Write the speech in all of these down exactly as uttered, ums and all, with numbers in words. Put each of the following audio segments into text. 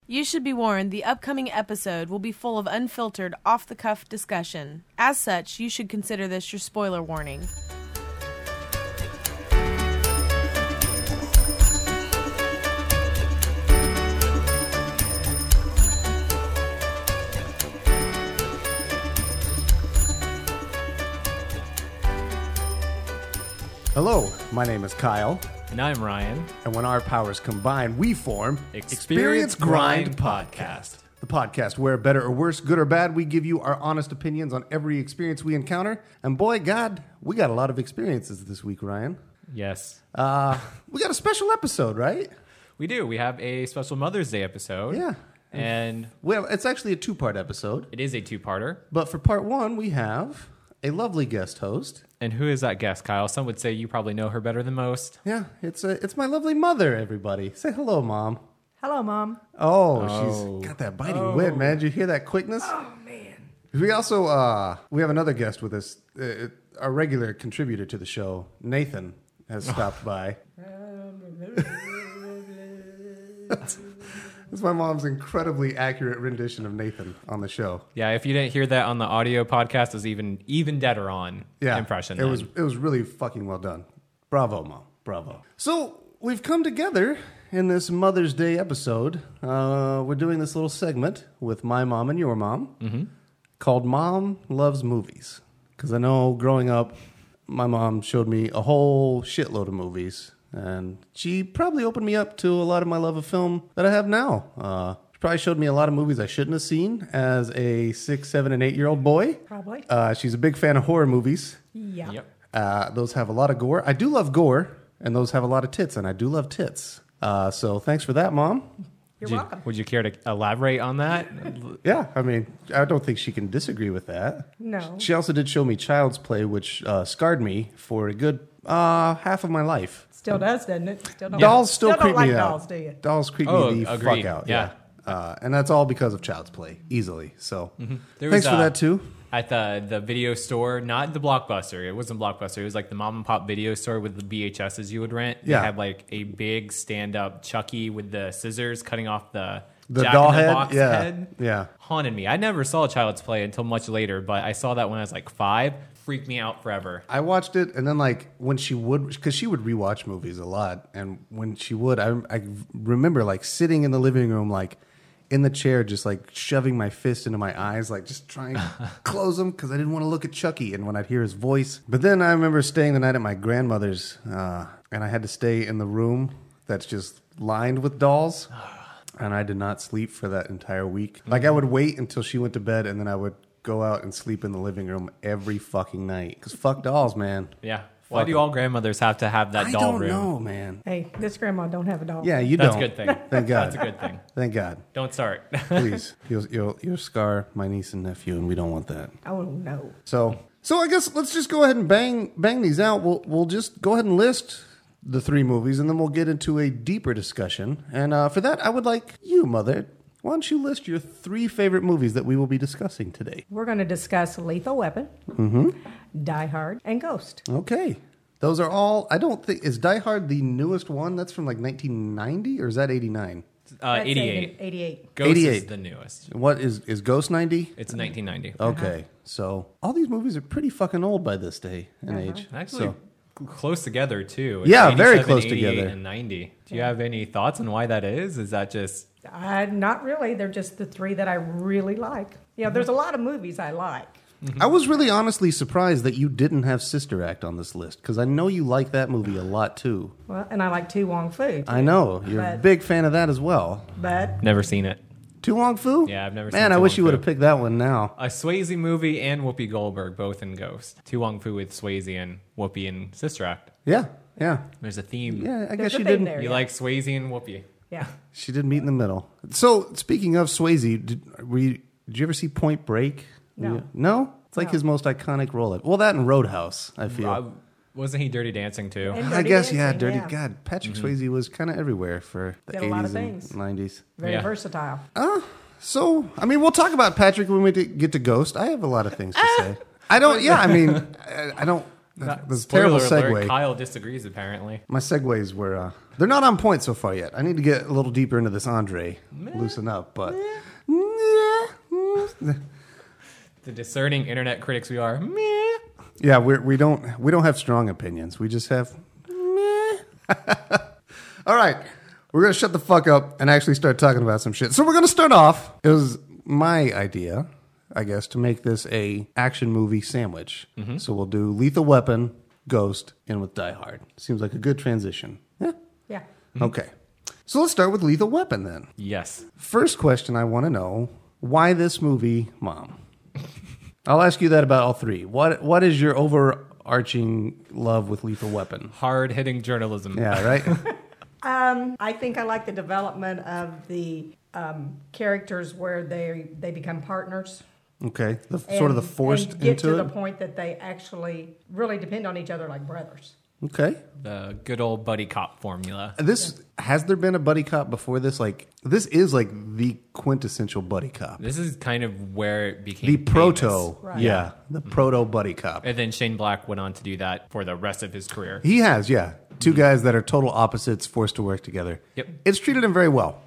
You should be warned, the upcoming episode will be full of unfiltered, off-the-cuff discussion. As such, you should consider this your spoiler warning. Hello, my name is Kyle. And I'm Ryan. And when our powers combine, we form Experience, Experience Grind, Grind Podcast. The podcast where, better or worse, good or bad, we give you our honest opinions on every experience we encounter. And boy, God, we got a lot of experiences this week, Ryan. Yes. Uh, we got a special episode, right? We do. We have a special Mother's Day episode. Yeah. And Well, it's actually a two-part episode. it is a two-parter. But for part one, we have a lovely guest host. And who is that guest, Kyle? Some would say you probably know her better than most. Yeah, it's a, it's my lovely mother, everybody. Say hello, Mom. Hello, Mom. Oh, Oh. she's got that biting Oh. wit, man. Did you hear that quickness? Oh, man. We also, uh, we have another guest with us. Uh, our regular contributor to the show, Nathan, has stopped by. That's my mom's incredibly accurate rendition of Nathan on the show. Yeah, if you didn't hear that on the audio podcast, it was even even deader on Yeah, impression. It then. was it was really fucking well done. Bravo, Mom. Bravo. So we've come together in this Mother's Day episode. Uh, we're doing this little segment with my mom and your mom Mm-hmm. called Mom Loves Movies. Because I know growing up, my mom showed me a whole shitload of movies. And she probably opened me up to a lot of my love of film that I have now. Uh, she probably showed me a lot of movies I shouldn't have seen as a six, seven, and eight-year-old boy. Probably. Uh, she's a big fan of horror movies. Yeah. Yep. Uh, those have a lot of gore. I do love gore, and those have a lot of tits, and I do love tits. Uh, so thanks for that, Mom. You're Would you, welcome. would you care to elaborate on that? Yeah, I mean, I don't think she can disagree with that. No. She also did show me Child's Play, which uh, scarred me for a good uh, half of my life. Still does, doesn't it? Still don't. Dolls still, still creep don't like me out. dolls, do you? Dolls creep Oh, me the agreed. fuck out. Yeah. Uh, and that's all because of Child's Play, easily. So There thanks was, for uh, that, too. At the the video store, not the Blockbuster. It wasn't Blockbuster. It was like the mom and pop video store with the V H Ses you would rent. Yeah. They had like a big stand up Chucky with the scissors cutting off the The Jack doll in the head? Box Yeah. head. Yeah. Haunted me. I never saw Child's Play until much later, but I saw that when I was like five. Freaked me out forever. I watched it, and then like when she would, because she would rewatch movies a lot, and when she would, I, I remember like sitting in the living room, like in the chair, just like shoving my fist into my eyes, like just trying to close them because I didn't want to look at Chucky, and when I'd hear his voice. But then I remember staying the night at my grandmother's, uh, and I had to stay in the room that's just lined with dolls. And I did not sleep for that entire week. Like I would wait until she went to bed, and then I would go out and sleep in the living room every fucking night. Because fuck dolls, man. Yeah. Why Fuck do it. all grandmothers have to have that I doll don't room? know, man. Hey, this grandma don't have a doll. Yeah, you That's don't. a good thing. Thank God. That's a good thing. Thank God. Don't start. Please, you'll, you'll, you'll scar my niece and nephew, and we don't want that. Oh, no. So, so I guess let's just go ahead and bang bang these out. We'll we'll just go ahead and list the three movies, and then we'll get into a deeper discussion. And uh, for that, I would like you, Mother. Why don't you list your three favorite movies that we will be discussing today? We're going to discuss Lethal Weapon, Mm-hmm. Die Hard, and Ghost. Okay. Those are all, I don't think, is Die Hard the newest one? That's from like nineteen ninety, or is that eighty-nine? Uh, That's eighty-eight. eighty-eight. Ghost is eighty-eight. the newest. What is, is Ghost ninety? It's nineteen ninety. Okay. So all these movies are pretty fucking old by this day and Uh-huh. age. Actually, So, close together too. Yeah, very eighty-seven, close eighty-eight, together. And ninety. Do you have any thoughts on why that is? Is that just Uh, not really. They're just the three that I really like. Yeah, there's a lot of movies I like. I was really honestly surprised that you didn't have Sister Act on this list because I know you like that movie a lot too. Well, and I like Tu Wong Fu. I know. You're a But- big fan of that as well. But never seen it? Tu Wong Fu? Yeah, I've never seen Man, I Tu wish Wong you would Fu. have picked that one now. A Swayze movie and Whoopi Goldberg, both in Ghost. Tu Wong Fu with Swayze and Whoopi in Sister Act. Yeah, yeah. There's a theme. Yeah, I There's guess a you thing didn't. there. You Yeah. like Swayze and Whoopi. yeah. She did meet in the middle. So, speaking of Swayze, did, were you, did you ever see Point Break? No. You- no? It's like No. his most iconic role. Well, that and Roadhouse, I feel. Uh, wasn't he Dirty Dancing too? And I Dirty guess, yeah, Dancing, Dirty. yeah. God, Patrick Swayze was kind of everywhere for the Did a lot of eighties things. and nineties. Very Yeah. versatile. Uh, so, I mean, we'll talk about Patrick when we get to Ghost. I have a lot of things to say. I don't, yeah, I mean, I, I don't, That- That's a terrible spoiler segue. alert, Kyle disagrees apparently. My segues were, uh, they're not on point so far yet. I need to get a little deeper into this Andre. Loosen up, but. The discerning internet critics we are. Meh. Yeah, we're, we don't we don't have strong opinions. We just have. Meh. All right, we're gonna shut the fuck up and actually start talking about some shit. So we're gonna start off. It was my idea, I guess, to make this a action movie sandwich. Mm-hmm. So we'll do Lethal Weapon, Ghost, in with Die Hard. Seems like a good transition. Yeah. Yeah. Okay. So let's start with Lethal Weapon then. Yes. First question I want to know: why this movie, Mom? I'll ask you that about all three. What What is your overarching love with Lethal Weapon? Hard hitting journalism. Yeah, right? Um, I think I like the development of the um, characters where they they become partners. Okay. The, sort of the and- forced and get into to it? the point that they actually really depend on each other like brothers. Okay. The good old buddy cop formula. This Has there been a buddy cop before this? Like, this is like the quintessential buddy cop. This is kind of where it became The famous. proto. Right. Yeah. The proto buddy cop. And then Shane Black went on to do that for the rest of his career. He has, yeah. Two guys that are total opposites forced to work together. Yep. It's treated him very well.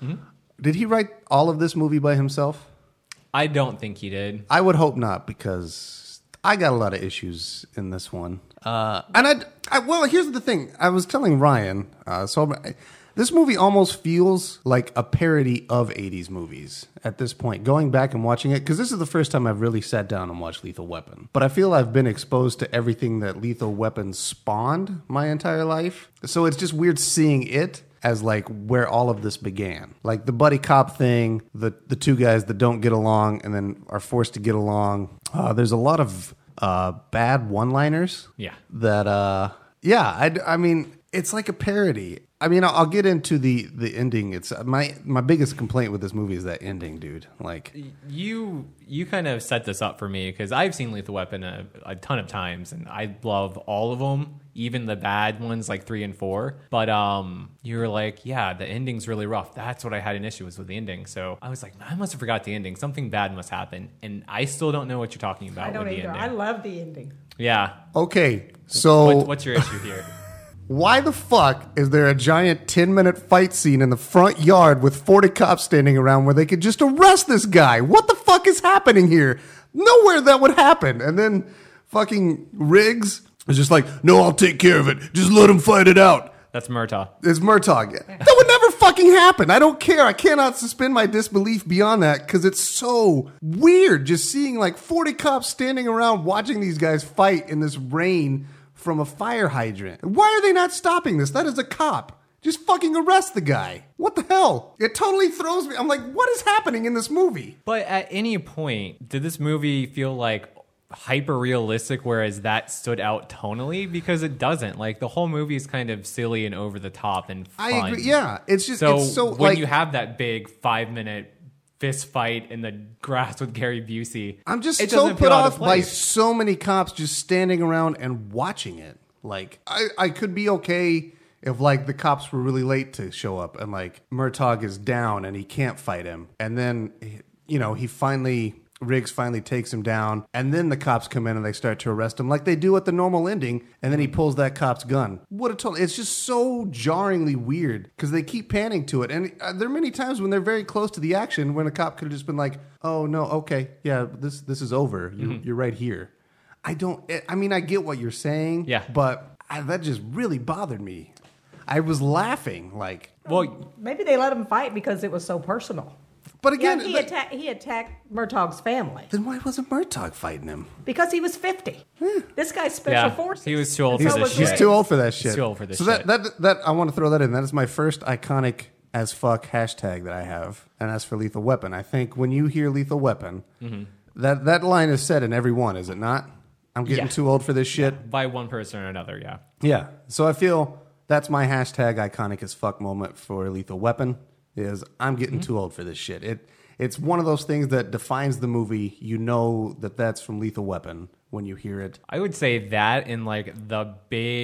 Did he write all of this movie by himself? I don't think he did. I would hope not, because I got a lot of issues in this one. Uh, and I, I, well, here's the thing. I was telling Ryan, uh, so I, this movie almost feels like a parody of eighties movies at this point, going back and watching it, because this is the first time I've really sat down and watched Lethal Weapon. But I feel I've been exposed to everything that Lethal Weapon spawned my entire life. So it's just weird seeing it as like where all of this began. Like the buddy cop thing, the, the two guys that don't get along and then are forced to get along. Uh, there's a lot of uh, bad one-liners. Yeah. That, uh, yeah, I, I mean, it's like a parody. I mean, I'll, I'll get into the, the ending. It's my my biggest complaint with this movie is that ending, dude. Like, You you kind of set this up for me because I've seen Lethal Weapon a, a ton of times and I love all of them, even the bad ones like three and four. But um, you were like, yeah, the ending's really rough. That's what I had an issue with with the ending. So I was like, I must have forgot the ending. Something bad must happen, and I still don't know what you're talking about I don't with the either. ending. I love the ending. yeah. okay, so What, what's your issue here? why the fuck is there a giant ten-minute fight scene in the front yard with forty cops standing around where they could just arrest this guy? What the fuck is happening here? Nowhere that would happen. And then fucking Riggs is just like, no, I'll take care of it. Just let him fight it out. That's Murtaugh. It's Murtaugh. That would never fucking happen. I don't care. I cannot suspend my disbelief beyond that because it's so weird just seeing like forty cops standing around watching these guys fight in this rain from a fire hydrant. Why are they not stopping this? That is a cop. Just fucking arrest the guy. What the hell? It totally throws me. I'm like, what is happening in this movie? But at any point, did this movie feel like hyper realistic, whereas that stood out tonally? Because it doesn't. Like the whole movie is kind of silly and over the top and fun. I agree. Yeah, it's just So, it's so when like you have that big five minute fist fight in the grass with Gary Busey, I'm just it so doesn't put feel out of off by place. so many cops just standing around and watching it. Like, I, I could be okay if, like, the cops were really late to show up and, like, Murtaugh is down and he can't fight him. And then, you know, he finally, Riggs finally takes him down. And then the cops come in and they start to arrest him like they do at the normal ending. And then he pulls that cop's gun. What a total, it's just so jarringly weird because they keep panning to it. And uh, there are many times when they're very close to the action when a cop could have just been like, oh, no, okay, yeah, this, this is over. You, Mm-hmm. You're right here. I don't, I mean, I get what you're saying. Yeah. But I, that just really bothered me. I was laughing, like, Well, Maybe they let him fight because it was so personal. but Yeah, again, he, like, atta- he attacked Murtaugh's family then why wasn't Murtaugh fighting him? because he was fifty. This guy's special Yeah, forces. he was too old And for so this was shit. He's Riggs. too old for that shit. too old for this so shit. that, that, that, I want to throw that in. That is my first iconic as fuck hashtag that I have. And as for Lethal Weapon, I think when you hear Lethal Weapon, that, that line is said in every one, is it not? I'm getting Yeah. too old for this shit. by one person or another, yeah. Yeah. So I feel that's my hashtag iconic as fuck moment for Lethal Weapon is I'm getting too old for this shit. It it's one of those things that defines the movie. You know that that's from Lethal Weapon when you hear it. I would say that in like the big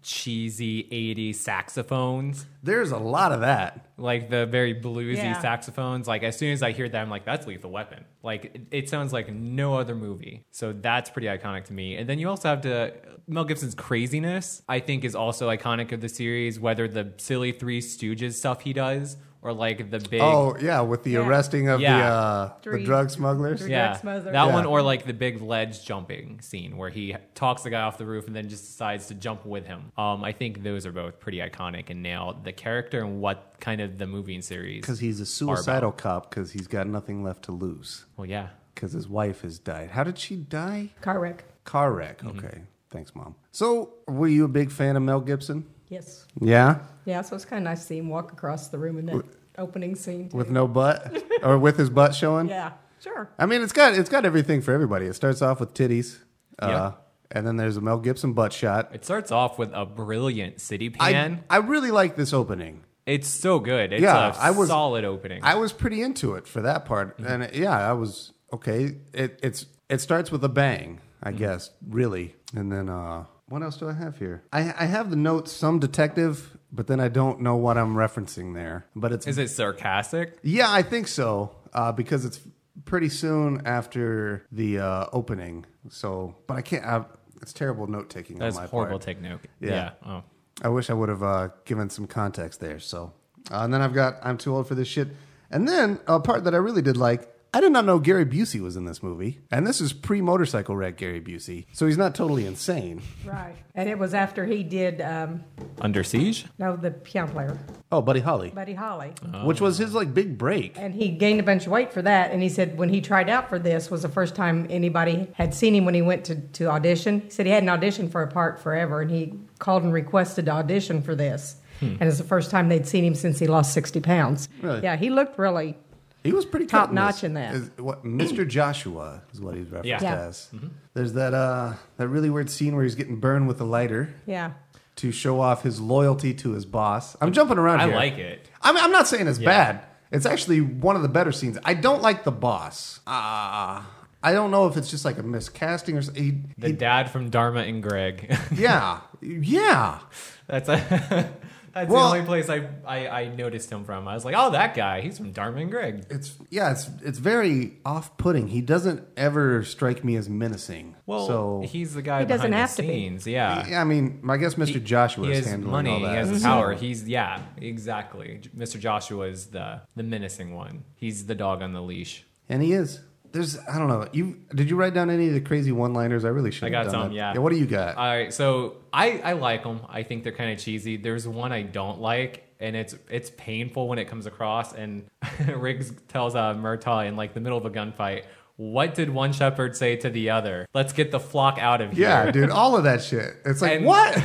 cheesy eighties saxophones. There's a lot of that. Like the very bluesy Yeah. saxophones. Like as soon as I hear that, I'm like, that's Lethal Weapon. Like it, it sounds like no other movie. So that's pretty iconic to me. And then you also have to Mel Gibson's craziness, I think, is also iconic of the series, whether the silly Three Stooges stuff he does or like the big Oh yeah, with the Yeah. arresting of Yeah. the uh, the Three- drug smugglers. three- yeah, drug smugglers. that Yeah. one, or like the big ledge jumping scene where he talks the guy off the roof and then just decides to jump with him. Um, I think those are both pretty iconic and nail the character and what kind of the movie and series. Because he's a suicidal cop because he's got nothing left to lose. Well, yeah, Because his wife has died. How did she die? Car wreck. Car wreck. Mm-hmm. Okay. Thanks, Mom. So, were you a big fan of Mel Gibson? Yes. Yeah? Yeah, so it's kind of nice to see him walk across the room in that opening scene. Too. With no butt? Or with his butt showing? Yeah, sure. I mean, it's got it's got everything for everybody. It starts off with titties. Uh, Yeah. And then there's a Mel Gibson butt shot. it starts off with a brilliant city I, pan. I really like this opening. It's so good. It's Yeah, a I was- solid opening. I was pretty into it for that part, and it- yeah, I was okay. It it's it starts with a bang, I guess, really, and then uh, what else do I have here? I I have the notes, some detective, but then I don't know what I'm referencing there. But it's Is it sarcastic? yeah, I think so, uh, because it's pretty soon after the uh, opening. So, but I can't. I, it's terrible note taking. That's on my horrible part. take note. Yeah. Yeah. Oh. I wish I would have uh, given some context there. So, uh, and then I've got I'm too old for this shit. And then a part that I really did like. I did not know Gary Busey was in this movie, and this is pre-motorcycle wreck Gary Busey, so he's not totally insane. Right. And it was after he did, um, Under Siege? no, the piano player, Oh, Buddy Holly, Buddy Holly. which was his like big break. And he gained a bunch of weight for that. And he said when he tried out for this was the first time anybody had seen him when he went to, to audition. He said he hadn't auditioned for a part forever, and he called and requested to audition for this. And it's the first time they'd seen him since he lost sixty pounds. Really? Yeah, he looked really... He was pretty Top cut notch this. in that. Is- what Mister Joshua is what he's referenced Yeah. Yeah. as. There's that uh, that really weird scene where he's getting burned with a lighter Yeah. to show off his loyalty to his boss. I'm jumping around I here. like it. I'm, I'm not saying it's Yeah. bad. It's actually one of the better scenes. I don't like the boss. Uh, I don't know if it's just like a miscasting or something. He, The he- dad from Dharma and Greg. yeah, yeah. That's a, that's Well- the only place I, I I noticed him from. I was like, oh, that guy. He's from Dharma and Greg. It's yeah. It's it's very off-putting. He doesn't ever strike me as menacing. Well, so he's the guy He doesn't behind have the to be. scenes. Yeah. yeah, I mean, I guess Mister Joshua He is has handling money. all that. He has So- power. He's yeah, exactly. Mister Joshua is the the menacing one. He's the dog on the leash. and he is. There's I don't know. You did you write down any of the crazy one-liners? I really should. I have got done some, that. yeah. Yeah. What do you got? All right, so I I like them. I think they're kind of cheesy. There's one I don't like, and it's it's painful when it comes across. And Riggs tells uh, Murtaugh in like the middle of a gunfight, "What did one shepherd say to the other? Let's get the flock out of here." yeah, dude. All of that shit. It's like And- what?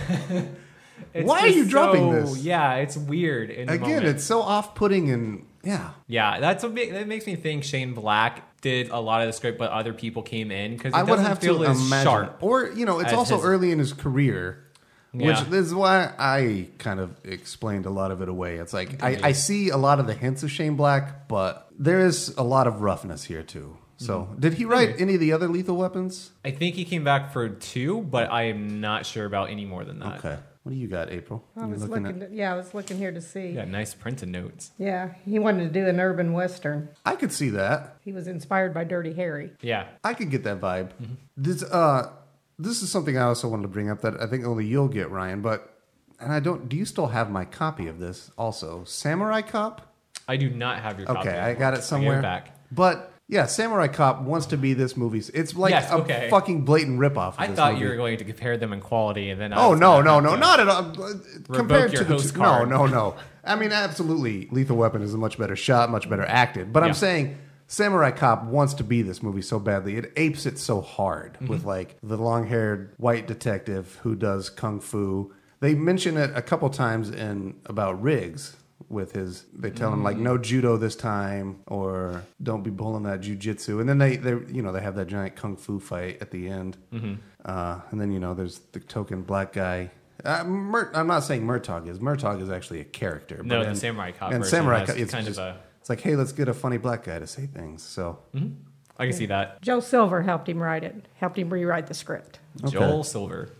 It's Why are just you dropping so- this? Yeah, it's weird. In the Again, moment. it's so off-putting and yeah. Yeah, that's what ma- that makes me think Shane Black did a lot of the script, but other people came in because it I would doesn't have feel to as imagine, sharp. or you know, it's as also his- early in his career, Yeah. which is why I kind of explained a lot of it away. It's like I, I see a lot of the hints of Shane Black, but there is a lot of roughness here too. So, Mm-hmm. did he write any of the other Lethal Weapons? I think he came back for two, but I am not sure about any more than that. Okay, what do you got, April? I You was looking looking, at- to, yeah, I was looking here to see. Yeah, nice printed notes. Yeah, he wanted to do an urban western. I could see that. He was inspired by Dirty Harry. Yeah. I could get that vibe. Mm-hmm. This uh, this is something I also wanted to bring up that I think only you'll get, Ryan. But and I don't. Do you still have my copy of this? Also, Samurai Cop. I do not have your copy. Okay, I anymore. got it I'll give somewhere. back. But yeah, Samurai Cop wants to be this movie. It's like Yes, a okay. fucking blatant ripoff. Of I this thought movie. you were going to compare them in quality, and then I Oh was no, gonna no, have no, to- not at all. Uh, Compared your to the host two, card. no, no, no. I mean, absolutely, Lethal Weapon is a much better shot, much better acted. But Yeah. I'm saying Samurai Cop wants to be this movie so badly. It apes it so hard Mm-hmm. with like the long-haired white detective who does kung fu. They mention it a couple times in about Riggs. With his, they tell him like no judo this time, or don't be pulling that jujitsu, and then they, they, you know, they have that giant kung fu fight at the end, Mm-hmm. uh, and then you know there's the token black guy. Uh, Mur- I'm not saying Murtaugh is. Murtaugh is actually a character. No, but the in- Samurai Cop and version Samurai has Cop, it's kind just- of a. It's like, hey, let's get a funny black guy to say things. So I can see that. Joe Silver helped him write it, helped him rewrite the script. Okay. Joel Silver.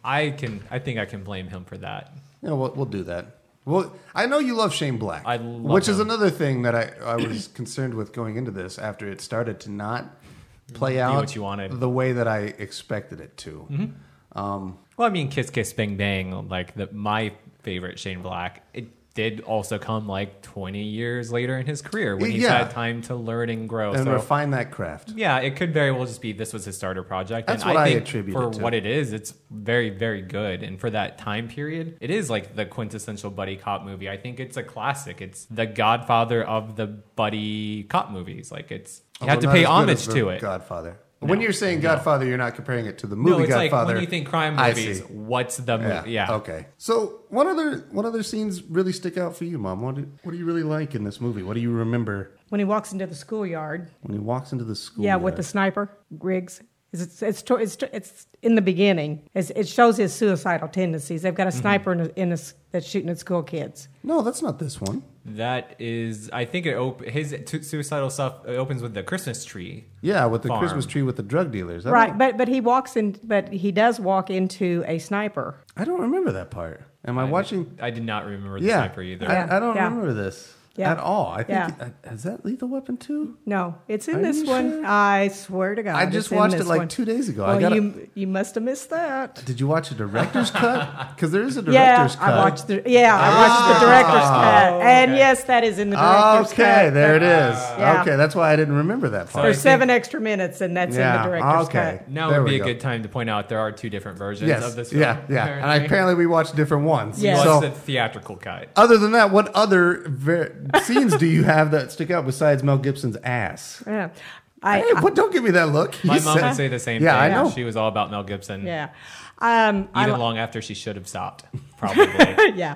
I can. I think I can blame him for that. Yeah, we'll, we'll do that. Well, I know you love Shane Black, I love which is him. another thing that I, I was concerned with going into this after it started to not play Be out what you wanted. the way that I expected it to. Mm-hmm. Um, Well, I mean, Kiss Kiss Bang Bang, like the, my favorite Shane Black, it did also come like twenty years later in his career when he's Yeah. had time to learn and grow. and so, refine that craft. yeah, it could very well just be this was his starter project. That's and what I think attribute for it to. what it is, it's very, very good. And for that time period, it is like the quintessential buddy cop movie. I think it's a classic. It's the Godfather of the buddy cop movies. Like it's you have Although to not pay as good homage as the to it. Godfather. When you're saying Godfather, you're not comparing it to the movie No, it's Godfather. like when you think crime I movies, see. what's the movie? Yeah. Okay. So, what other what other scenes really stick out for you, Mom? What do, what do you really like in this movie? What do you remember When he walks into the schoolyard, when he walks into the school? yeah, with the sniper, Griggs. It's, it's, it's, it's, it's in the beginning. It's, it shows his suicidal tendencies. They've got a sniper in, a, in a, that's shooting at school kids. No, that's not this one. That is, I think it op- his t- suicidal stuff it opens with the Christmas tree. Yeah, with the Farm. Christmas tree with the drug dealers. I Right, don't, but but he walks in, but he does walk into a sniper. I don't remember that part. Am I, I watching? Did, I did not remember the Yeah, sniper either. I, I don't Yeah. remember this Yeah. at all. I think Yeah. uh, is that Lethal Weapon two? No, it's in Are this you one. sure? I swear to God, I it's just in watched it this like one. two days ago. Well, I got. you you must have missed that. Did you watch a director's cut? Because there is a Yeah, director's cut. I watched the yeah, I watched the director's cut, and okay. yes, that is in the director's cut. Okay, there it is. Yeah. Okay, that's why I didn't remember that part. There's I think- seven extra minutes, and that's in Yeah, the director's okay. cut. Now There would we be a go. good time to point out there are two different versions Yes. of this film. Yeah, yeah. And I, apparently we watched different ones. You Yeah. watched So, the theatrical cut. other than that, what other ver- scenes do you have that stick out besides Mel Gibson's ass? Yeah, I, Hey, what? Don't give me that look. My You mom said- would say the same Yeah, thing. I know. She was all about Mel Gibson. yeah, um, I Even li- long after she should have stopped, probably. yeah,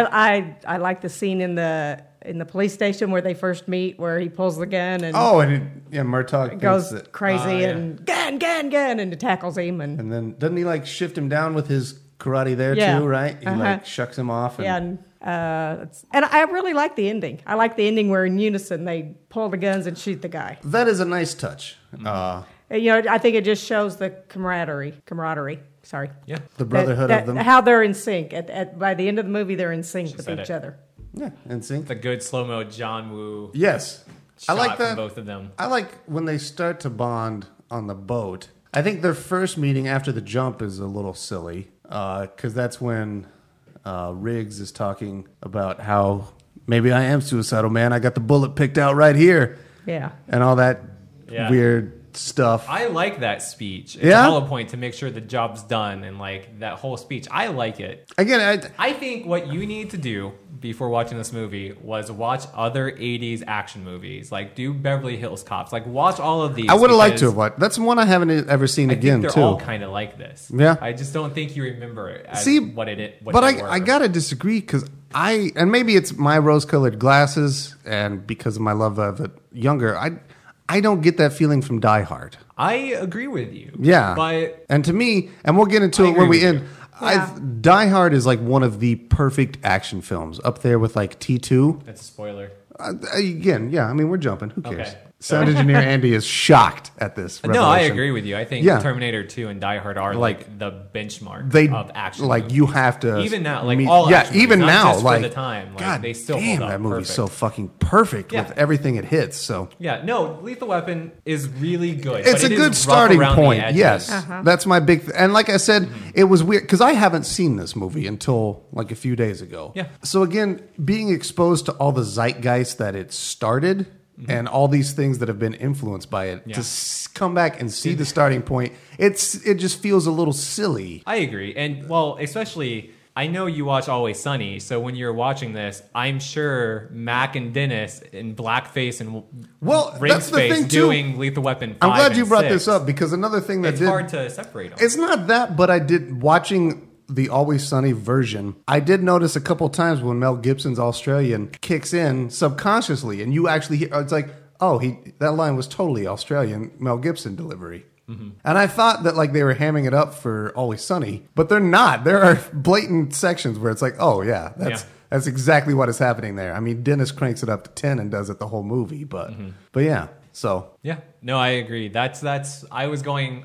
I, I I like the scene in the in the police station where they first meet, where he pulls the gun and Oh, and it, yeah, Murtaugh goes thinks that- crazy Oh, yeah. and gun, gun, gun, and tackles him and and then doesn't he like shift him down with his karate there Yeah. too? Right? He Uh-huh. like shucks him off. And, yeah, and, uh, it's- and I really like the ending. I like the ending where in unison they pull the guns and shoot the guy. that is a nice touch. Uh, And, you know, I think it just shows the camaraderie. Camaraderie. Sorry. Yeah. the brotherhood That- of them. that- How they're in sync. At, at by the end of the movie, they're in sync with said each it. other. yeah, in sync. The good slow mo John Woo Yes, I shot like from that. both of them. I like when they start to bond on the boat. I think their first meeting after the jump is a little silly because that's when uh, Riggs is talking about how maybe I am suicidal, man. I got the bullet picked out right here Yeah. and all that Yeah. weird stuff. I like that speech. It's Yeah? a hollow point to make sure the job's done and like that whole speech. I like it. Again, I, I think what you need to do before watching this movie was watch other eighties action movies. Like do Beverly Hills Cops. Like watch all of these. I would have liked to because have watched. That's one I haven't ever seen I again, think they're too. all kind of like this. Yeah. I just don't think you remember it as See, what it is. What but they I, were. I gotta disagree because I and maybe it's my rose-colored glasses and because of my love of it younger, I I don't get that feeling from Die Hard. I agree with you. Yeah, But and to me, and we'll get into I it when agree we with end. you. Yeah. I Die Hard is like one of the perfect action films, up there with like T two. that's a spoiler. Uh, again, yeah, I mean we're jumping. Who cares? Okay. Sound engineer Andy is shocked at this. No, I revelation. agree with you. I think Yeah. Terminator two and Die Hard are Like, like, the benchmark They of action. like movies. you have to Even now, like meet- all yeah, action even movies, not now, just like for the time, like, God they still damn, hold up that movie's perfect. so fucking perfect Yeah. with everything it hits. So Yeah, no, Lethal Weapon is really good. it's but a it is good rough starting around the point. edges. Yes, Uh-huh. that's my big. Th- and like I said, Mm-hmm. it was weird because I haven't seen this movie until like a few days ago. Yeah. So again, being exposed to all the zeitgeist that it started. And all these things that have been influenced by it Mm-hmm. Yeah. to s- come back and see the starting point, it's it just feels a little silly. I agree. And well, especially I know you watch Always Sunny, so when you're watching this, I'm sure Mac and Dennis in blackface and Well, ring that's the space thing, too. doing Lethal Weapon I'm five glad you and brought six. this up because another thing that It's did hard to separate them. It's not that, but I did watching the Always Sunny version. I did notice a couple times when Mel Gibson's Australian kicks in subconsciously, and you actually hear it's like, oh, he that line was totally Australian Mel Gibson delivery. Mm-hmm. And I thought that like they were hamming it up for Always Sunny, but they're not. There are blatant sections where it's like, oh yeah, that's Yeah. that's exactly what is happening there. I mean, Dennis cranks it up to ten and does it the whole movie, but Mm-hmm. but yeah. So Yeah, no, I agree. That's that's. I was going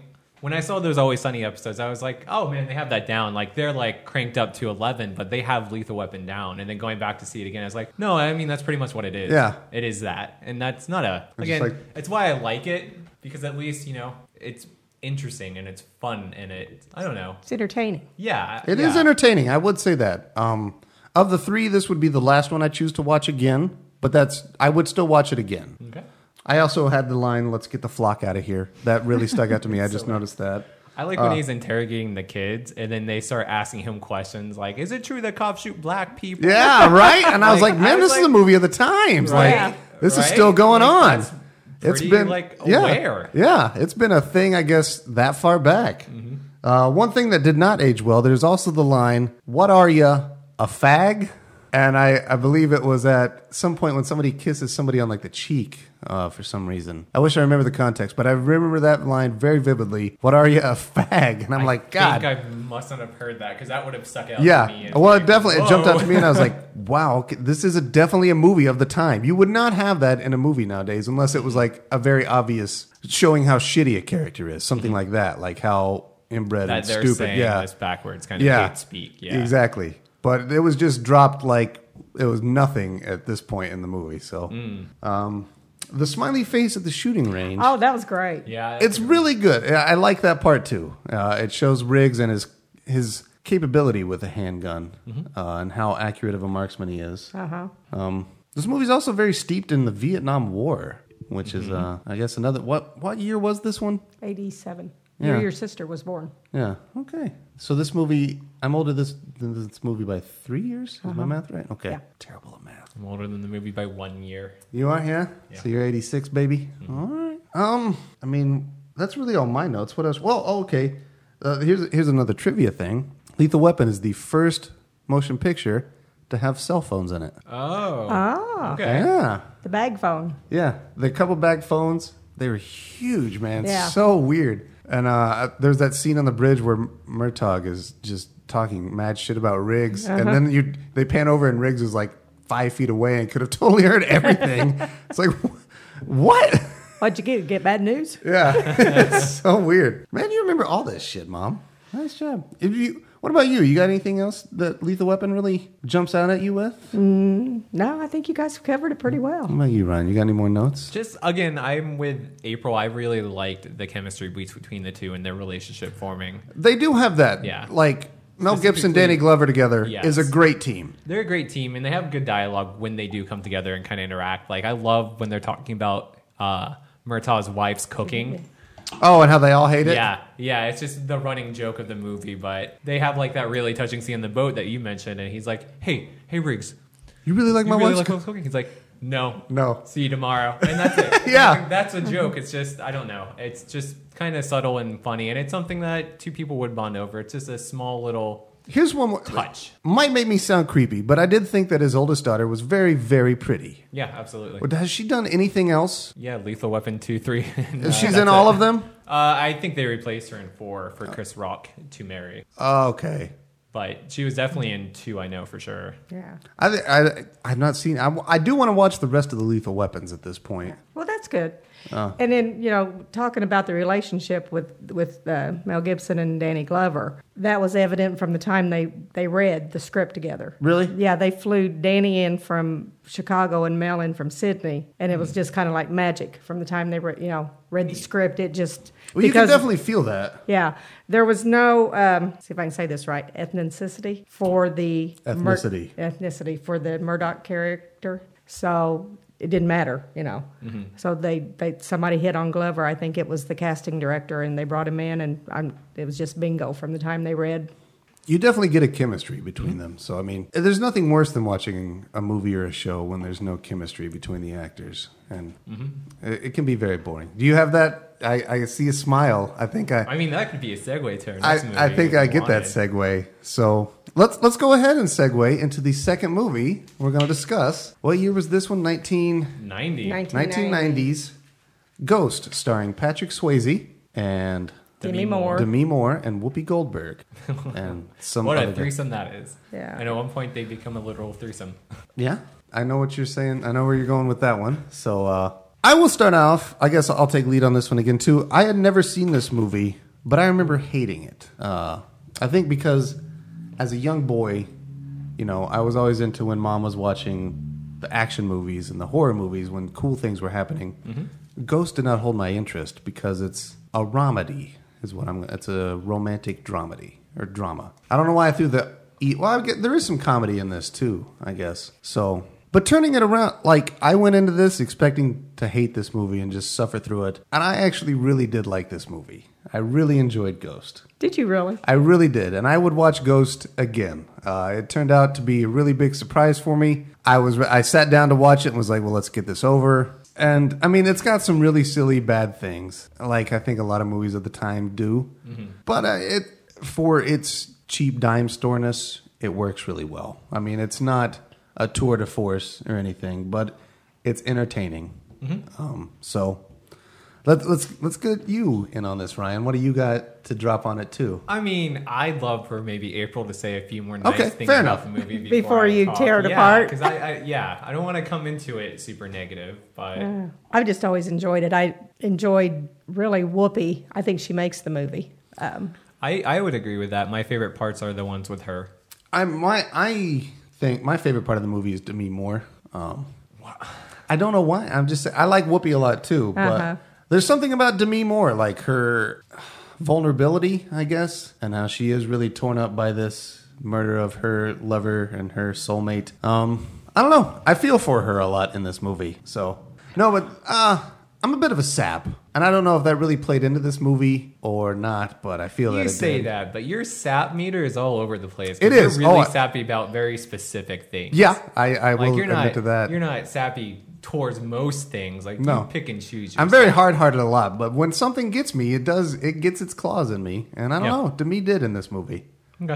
when I saw those Always Sunny episodes, I was like, oh man, they have that down. Like they're like cranked up to eleven, but they have Lethal Weapon down. And then going back to see it again, I was like, no, I mean, that's pretty much what it is. Yeah. It is that. And that's not a, It's again, like- it's why I like it, because at least, you know, it's interesting and it's fun and it, I don't know. It's entertaining. Yeah. It yeah. is entertaining. I would say that. Um, of the three, this would be the last one I choose to watch again. But that's I would still watch it again. Okay. I also had the line, let's get the flock out of here. That really stuck out to me. I just noticed that. I like when he's interrogating the kids and then they start asking him questions like, is it true that cops shoot black people? Yeah, right? And I was like, Like, man, I was this is a like- movie of the times. Right, Like, this is right? still going Like, on. that's It's pretty, been like, yeah, aware. Yeah, it's been a thing, I guess, that far back. Mm-hmm. Uh, one thing that did not age well, there's also the line, what are you, a fag? And I, I believe it was at some point when somebody kisses somebody on like the cheek uh, for some reason. I wish I remember the context, but I remember that line very vividly. What are you, a fag? And I'm like, God. I think I mustn't have heard that because that would have stuck out Yeah. to me. as Well, like, it definitely it jumped out to whoa. me, and I was like, "Wow, okay, this is a, definitely a movie of the time." You would not have that in a movie nowadays unless it was like a very obvious showing how shitty a character is, something like that, like how inbred that and they're stupid. saying Yeah, this backwards kind of yeah, hate speak. Yeah, exactly. But it was just dropped like it was nothing at this point in the movie. So, Mm. um, the smiley face at the shooting range. Oh, that was great. Yeah, It's really good. I I like that part too. Uh, it shows Riggs and his his capability with a handgun Mm-hmm. uh, and how accurate of a marksman he is. Uh huh. Um, this movie's also very steeped in the Vietnam War, which is, Mm-hmm. uh, I guess, another. What what year was this one? eighty-seven. Yeah. Year your sister was born. Yeah. Okay. So this movie, I'm older this than this movie by three years. Is my math right? Okay. Yeah. Terrible at math. I'm older than the movie by one year. You are, yeah? Yeah. So you're eighty-six, baby? All right. Um, I mean, that's really all my notes. What else? Well, oh, okay. Uh, here's, here's another trivia thing. Lethal Weapon is the first motion picture to have cell phones in it. Oh, Ah, okay. Yeah. the bag phone. Yeah. The couple bag phones, they were huge, man. Yeah. So weird. And uh, there's that scene on the bridge where Murtaugh is just talking mad shit about Riggs. And then you they pan over and Riggs is like five feet away and could have totally heard everything. It's like, what? What'd you get? Get bad news? Yeah, it's so weird. Man, you remember all this shit, Mom. Nice job. If you, what about you? You got anything else that Lethal Weapon really jumps out at you with? No, I think you guys have covered it pretty well. What about you, Ryan? You got any more notes? Just again, I'm with April. I really liked the chemistry between the two and their relationship forming. They do have that. Yeah. Like, Mel Gibson, Specifically- Danny Glover together Yes. is a great team. They're a great team and they have good dialogue when they do come together and kind of interact. Like I love when they're talking about uh, Murtaugh's wife's cooking. Oh, and how they all hate it? Yeah, yeah, it's just the running joke of the movie. But they have like that really touching scene in the boat that you mentioned, and he's like, "Hey, hey, Riggs, You really like you my really wife's like co- what's cooking?" He's like, "No, No. see you tomorrow," and that's it. Yeah. Like, that's a joke. It's just I don't know. It's just kind of subtle and funny, and it's something that two people would bond over. It's just a small little Here's one more. touch. Might make me sound creepy, but I did think that his oldest daughter was very, very pretty. Yeah, absolutely. But has she done anything else? Yeah, Lethal Weapon two, three. and, uh, She's that's in all it. of them? Uh, I think they replaced her in four for Chris Rock to marry, Oh, okay. but she was definitely in two. I know for sure. Yeah. I, I, I've not seen. I, I do want to watch the rest of the Lethal Weapons at this point. Well, that's good. Oh. And then, you know, talking about the relationship with with uh, Mel Gibson and Danny Glover, that was evident from the time they, they read the script together. Really? Yeah, they flew Danny in from Chicago and Mel in from Sydney, and it was Hmm. just kind of like magic from the time they re- you know read the script. It just Well, you can definitely feel that. yeah, there was no um, see if I can say this right ethnicity for the Mur- Ethnicity. ethnicity for the Murdoch character, so it didn't matter, you know. Mm-hmm. So they, they somebody hit on Glover. I think it was the casting director, and they brought him in, and I'm, it was just bingo from the time they read. You definitely get a chemistry between them. So, I mean, there's nothing worse than watching a movie or a show when there's no chemistry between the actors. And it, it can be very boring. Do you have that? I, I see a smile. I think I... I mean, that could be a segue to our I, next movie. I think if I you get that wanted. segue. So let's let's go ahead and segue into the second movie we're going to discuss. What year was this one? nineteen, ninety. nineteen nineties. Ghost, starring Patrick Swayze and Demi Moore. Demi Moore and Whoopi Goldberg and some What other a guy. threesome that is. Yeah. And at one point, they become a literal threesome. Yeah, I know what you're saying. I know where you're going with that one. So uh, I will start off. I guess I'll take lead on this one again too. I had never seen this movie but I remember hating it. Uh, I think because as a young boy, you know, I was always into when mom was watching the action movies and the horror movies when cool things were happening. Mm-hmm. Ghost did not hold my interest because it's a romedy, is what I'm. It's a romantic dramedy or drama. I don't know why I threw the. Well, I get, there is some comedy in this too, I guess. So, but turning it around, like I went into this expecting to hate this movie and just suffer through it, and I actually really did like this movie. I really enjoyed Ghost. Did you really? I really did, and I would watch Ghost again. Uh, it turned out to be a really big surprise for me. I was I sat down to watch it and was like, well, let's get this over. And I mean, it's got some really silly bad things, like I think a lot of movies of the time do. Mm-hmm. But uh, it for its cheap dime store-ness, it works really well. I mean, it's not a tour de force or anything, but it's entertaining. Mm-hmm. Um, so let's let's let's get you in on this, Ryan. What do you got to drop on it too? I mean, I'd love for maybe April to say a few more nice okay, things fair about enough. the movie before, Before I you talk. tear it yeah, apart. Because I, I, yeah, I don't want to come into it super negative, but Uh, I've just always enjoyed it. I enjoyed really Whoopi. I think she makes the movie. Um, I, I would agree with that. My favorite parts are the ones with her. I my I think my favorite part of the movie is Demi Moore. Um, I don't know why. I'm just I like Whoopi a lot too, but Uh-huh. there's something about Demi Moore, like her vulnerability, I guess, and how she is really torn up by this murder of her lover and her soulmate. Um, I don't know. I feel for her a lot in this movie. So no, but uh, I'm a bit of a sap. And I don't know if that really played into this movie or not, but I feel that You it say did. that, but your sap meter is all over the place. 'Cause It is. You're really Oh, I- sappy about very specific things. Yeah, I, I will Like you're admit not to that. you're not sappy towards most things. Like No. you pick and choose. Your I'm very sap. hard-hearted a lot, but when something gets me, it does. It gets its claws in me, and I don't Yeah. know. Demi did in this movie. Okay.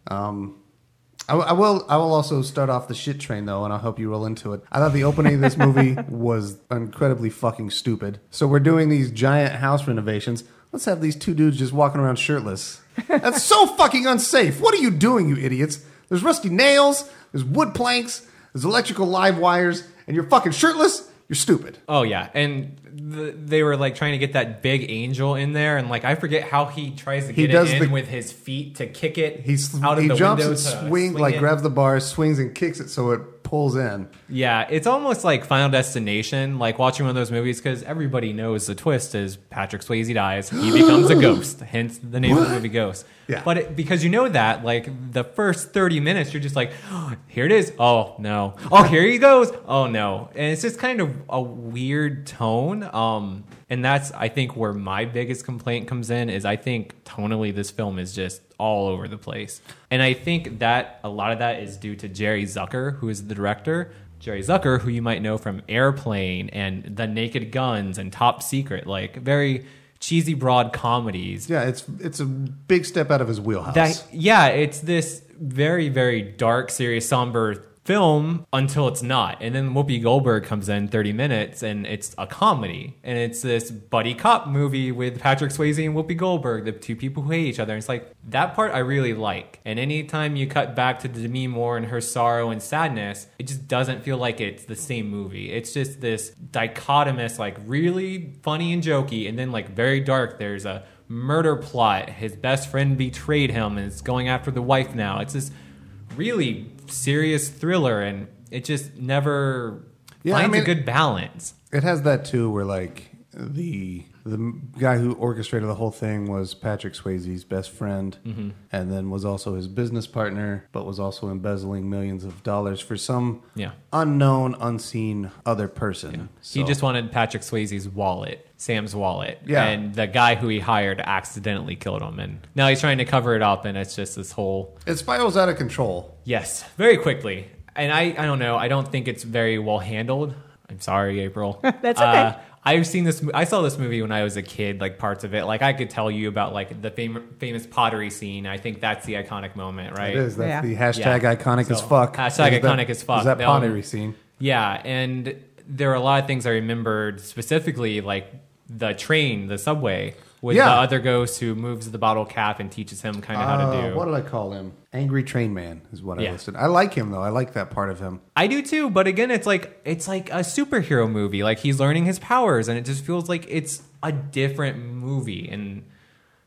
I, I will. I will also start off the shit train though, and I'll help you roll into it. I thought the opening of this movie was incredibly fucking stupid. So we're doing these giant house renovations. Let's have these two dudes just walking around shirtless. That's so fucking unsafe. What are you doing, you idiots? There's rusty nails. There's wood planks. There's electrical live wires, and you're fucking shirtless. You're stupid. Oh yeah, and the, they were like trying to get that big angel in there, and like I forget how he tries to He get does it in the- with his feet to kick it. He's out of he the jumps window and to swing, like it. grabs the bar, swings and kicks it so it pulls in. Yeah, it's almost like Final Destination, like watching one of those movies, because everybody knows the twist is Patrick Swayze dies, he becomes a ghost, hence the name of the movie Ghost. Yeah. But it, because you know that, like the first thirty minutes, you're just like, oh, here it is. Oh no. Oh, here he goes. Oh no. And it's just kind of a weird tone. Um, and that's I think where my biggest complaint comes in is I think tonally this film is just all over the place. And I think that a lot of that is due to Jerry Zucker, who is the director. Jerry Zucker, who you might know from Airplane and The Naked Guns and Top Secret, like very cheesy broad comedies. Yeah, it's it's a big step out of his wheelhouse. That yeah, it's this very very dark, serious, somber film until it's not, and then Whoopi Goldberg comes in thirty minutes, and it's a comedy, and it's this buddy cop movie with Patrick Swayze and Whoopi Goldberg, the two people who hate each other. And it's like that part I really like, and anytime you cut back to Demi Moore and her sorrow and sadness, it just doesn't feel like it's the same movie. It's just this dichotomous, like really funny and jokey, and then like very dark. There's a murder plot. His best friend betrayed him, and it's going after the wife now. It's this really serious thriller, and it just never Yeah, I finds mean- a good balance. It has that too, where like the the guy who orchestrated the whole thing was Patrick Swayze's best friend, Mm-hmm. and then was also his business partner, but was also embezzling millions of dollars for some Yeah. unknown, unseen other person. He So- just wanted Patrick Swayze's wallet, Sam's wallet. Yeah. And the guy who he hired accidentally killed him. And now he's trying to cover it up, and it's just this whole... it spirals out of control. Yes, very quickly. And I, I don't know. I don't think it's very well handled. I'm sorry, April. That's okay. Uh, I've seen this. I saw this movie when I was a kid, like parts of it. Like I could tell you about like the fam- famous pottery scene. I think that's the iconic moment, right? It is. That's Yeah. the hashtag Yeah. iconic So, as fuck. hashtag Is that- iconic as fuck. Is that No. pottery scene? Yeah, and there are a lot of things I remembered specifically, like the train, the subway, with Yeah. the other ghost who moves the bottle cap and teaches him kind of how Uh, to do. What did I call him? Angry Train Man is what I Yeah. listed. I like him though. I like that part of him. I do too, but again, it's like it's like a superhero movie. Like he's learning his powers, and it just feels like it's a different movie. And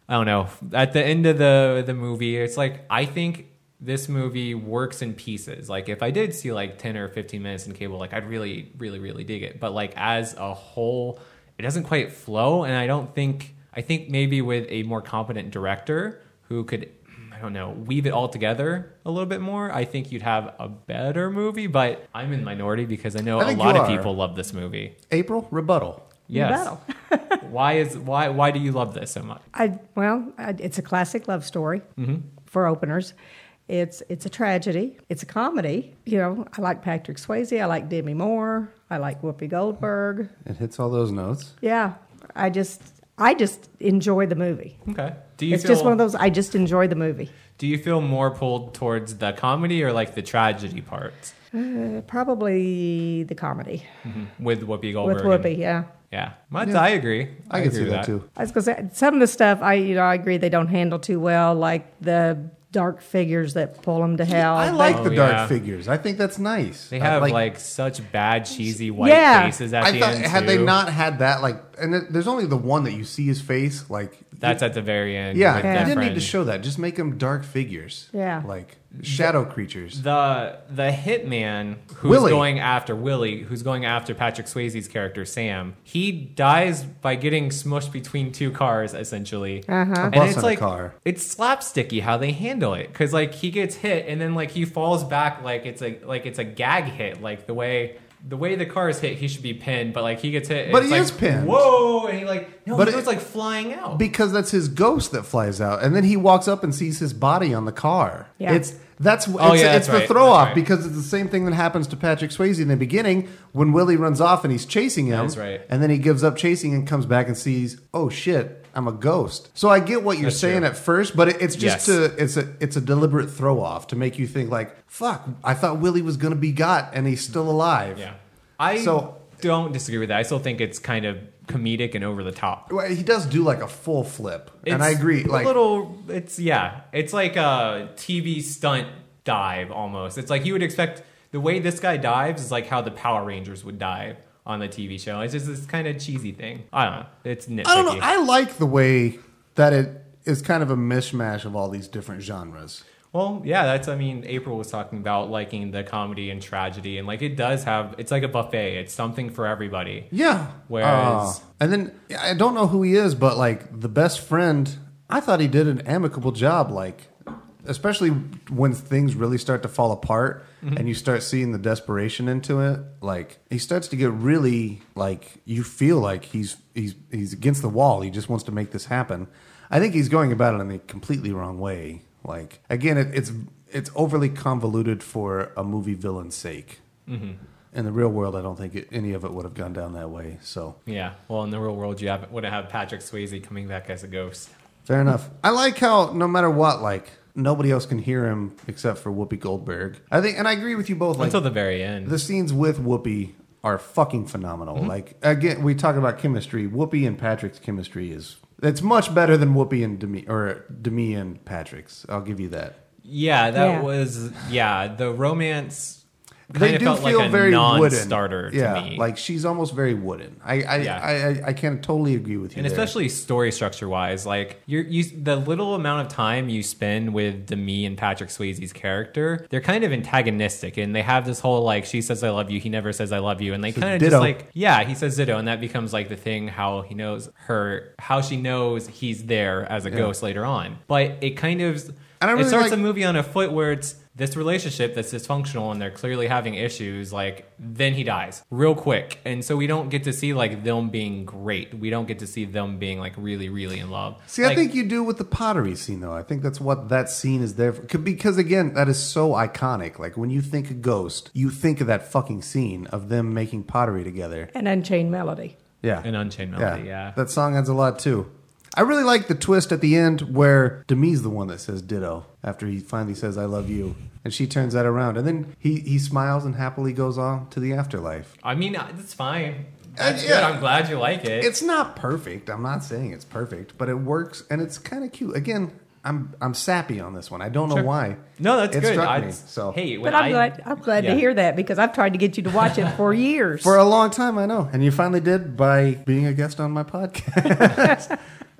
I don't know. At the end of the the movie, it's like I think this movie works in pieces. Like if I did see like ten or fifteen minutes in cable, like I'd really, really, really dig it. But like as a whole, it doesn't quite flow. And I don't think, I think maybe with a more competent director who could, I don't know, weave it all together a little bit more, I think you'd have a better movie. But I'm in minority because I know I a think lot you of are. people love this movie. April, rebuttal. Yes. Rebuttal. why is why why do you love this so much? I well, I, it's a classic love story Mm-hmm. for openers. It's it's a tragedy. It's a comedy. You know, I like Patrick Swayze. I like Demi Moore. I like Whoopi Goldberg. It hits all those notes. Yeah, I just I just enjoy the movie. Okay. Do you It's feel, just one of those. I just enjoy the movie. Do you feel more pulled towards the comedy or like the tragedy parts Uh, probably the comedy with Whoopi Goldberg? with and- Whoopi. Yeah. Yeah, Much, Yeah. I agree. I, can agree see with that, too. I was gonna say some of the stuff. I you know I agree they don't handle too well, like the dark figures that pull them to hell. I like Oh, the dark yeah. figures. I think that's nice. They I have like, such bad cheesy white Yeah. faces at I the thought end. had they too. not had that, like, and it- there's only the one that you see his face, like That's at the very end. yeah. with You the didn't friend. need to show that. Just make them dark figures. Yeah. like shadow creatures. The the hitman who's Willie. going after Willie, who's going after Patrick Swayze's character Sam, he dies by getting smushed between two cars, essentially. Uh-huh. A And bus it's and a like car. it's slapsticky how they handle it, because like he gets hit and then like he falls back like it's a like it's a gag hit, like the way. The way the car is hit, he should be pinned, but like he gets hit. And But it's he like, is pinned. Whoa! And he like no, But he it- goes like flying out. Because that's his ghost that flies out, and then he walks up and sees his body on the car. Yeah. It's that's it's, Oh, yeah, it's that's the right. throw That's off right. because it's the same thing that happens to Patrick Swayze in the beginning when Willie runs off and he's chasing him. That's right. And then he gives up chasing and comes back and sees, oh shit, I'm a ghost. So I get what you're That's saying true. at first, but it, it's just Yes. to it's a it's a deliberate throw off to make you think like, fuck, I thought Willie was gonna be got and he's still alive. Yeah, I So- don't disagree with that. I still think it's kind of comedic and over the top. Well, he does do like a full flip, and I It's agree. Like a little, it's yeah, it's like a T V stunt dive almost. It's like you would expect the way this guy dives is like how the Power Rangers would dive on the T V show. It's just this kind of cheesy thing. I don't know. It's nitpicky. I don't know. I like the way that it is kind of a mishmash of all these different genres. Well, yeah, that's, I mean, April was talking about liking the comedy and tragedy, and like it does have, it's like a buffet. It's something for everybody. Yeah. Whereas- Uh, and then I don't know who he is, but like the best friend, I thought he did an amicable job. Like, especially when things really start to fall apart and you start seeing the desperation into it. Like he starts to get really like you feel like he's he's he's against the wall. He just wants to make this happen. I think he's going about it in the completely wrong way. Like again, it, it's it's overly convoluted for a movie villain's sake. Mm-hmm. In the real world, I don't think it, any of it would have gone down that way. So Yeah. Well, in the real world, you have, wouldn't have Patrick Swayze coming back as a ghost. fair enough. I like how no matter what, like nobody else can hear him except for Whoopi Goldberg. I think, and I agree with you both. Like Until the very end. the scenes with Whoopi are fucking phenomenal. Mm-hmm. Like again, we talk about chemistry. Whoopi and Patrick's chemistry is it's much better than Whoopi and Demi or Demi and Patrick's. I'll give you that. Yeah, that Yeah. was yeah. The romance They kind of do felt feel like a very non-starter wooden. to yeah, me. like she's almost very wooden. I I, Yeah. I, I I can totally agree with you. and there. especially story structure wise, like you're you the little amount of time you spend with Demi and Patrick Swayze's character, they're kind of antagonistic, and they have this whole like she says I love you, he never says I love you, and they Says kind of ditto. just like yeah, he says ditto, and that becomes like the thing how he knows her, how she knows he's there as a Yeah. ghost later on, but it kind of And I it really starts like- a movie on a foot where it's this relationship that's dysfunctional and they're clearly having issues, like then he dies real quick, and so we don't get to see like them being great. We don't get to see them being like really really in love. See, I Like, think you do with the pottery scene, though. I think that's what that scene is there for. C- Because, again, that is so iconic. Like, when you think of Ghost, you think of that fucking scene of them making pottery together. And Unchained Melody. Yeah. an Unchained Melody, yeah. That song adds a lot, too. I really like the twist at the end where Demi's the one that says ditto after he finally says, I love you. And she turns that around. And then he, he smiles and happily goes on to the afterlife. I mean, uh, it's fine. That's Uh, good. yeah. I'm glad you like it. It's not perfect. I'm not saying it's perfect, but it works and it's kind of cute. Again, I'm I'm sappy on this one. I don't know Sure. why. no, that's it good. Struck I, me, so Hey, when But I'm I, glad I'm glad yeah. to hear that because I've tried to get you to watch it for years. for a long time, I know, and you finally did by being a guest on my podcast.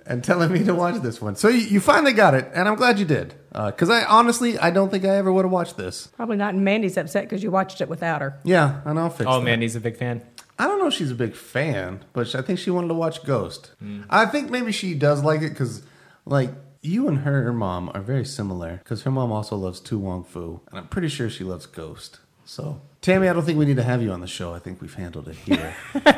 and telling me to watch this one. So you, you finally got it, and I'm glad you did. Because I honestly, I don't think I ever would have watched this. Probably not. And Mandy's upset because you watched it without her. Yeah, and I'll fix Oh, that. Mandy's a big fan. I don't know if she's a big fan, but I think she wanted to watch Ghost. Mm. I think maybe she does like it because, like, you and her mom are very similar because her mom also loves Tu Wong Fu, and I'm pretty sure she loves Ghost. So, Tammy, I don't think we need to have you on the show. I think we've handled it here.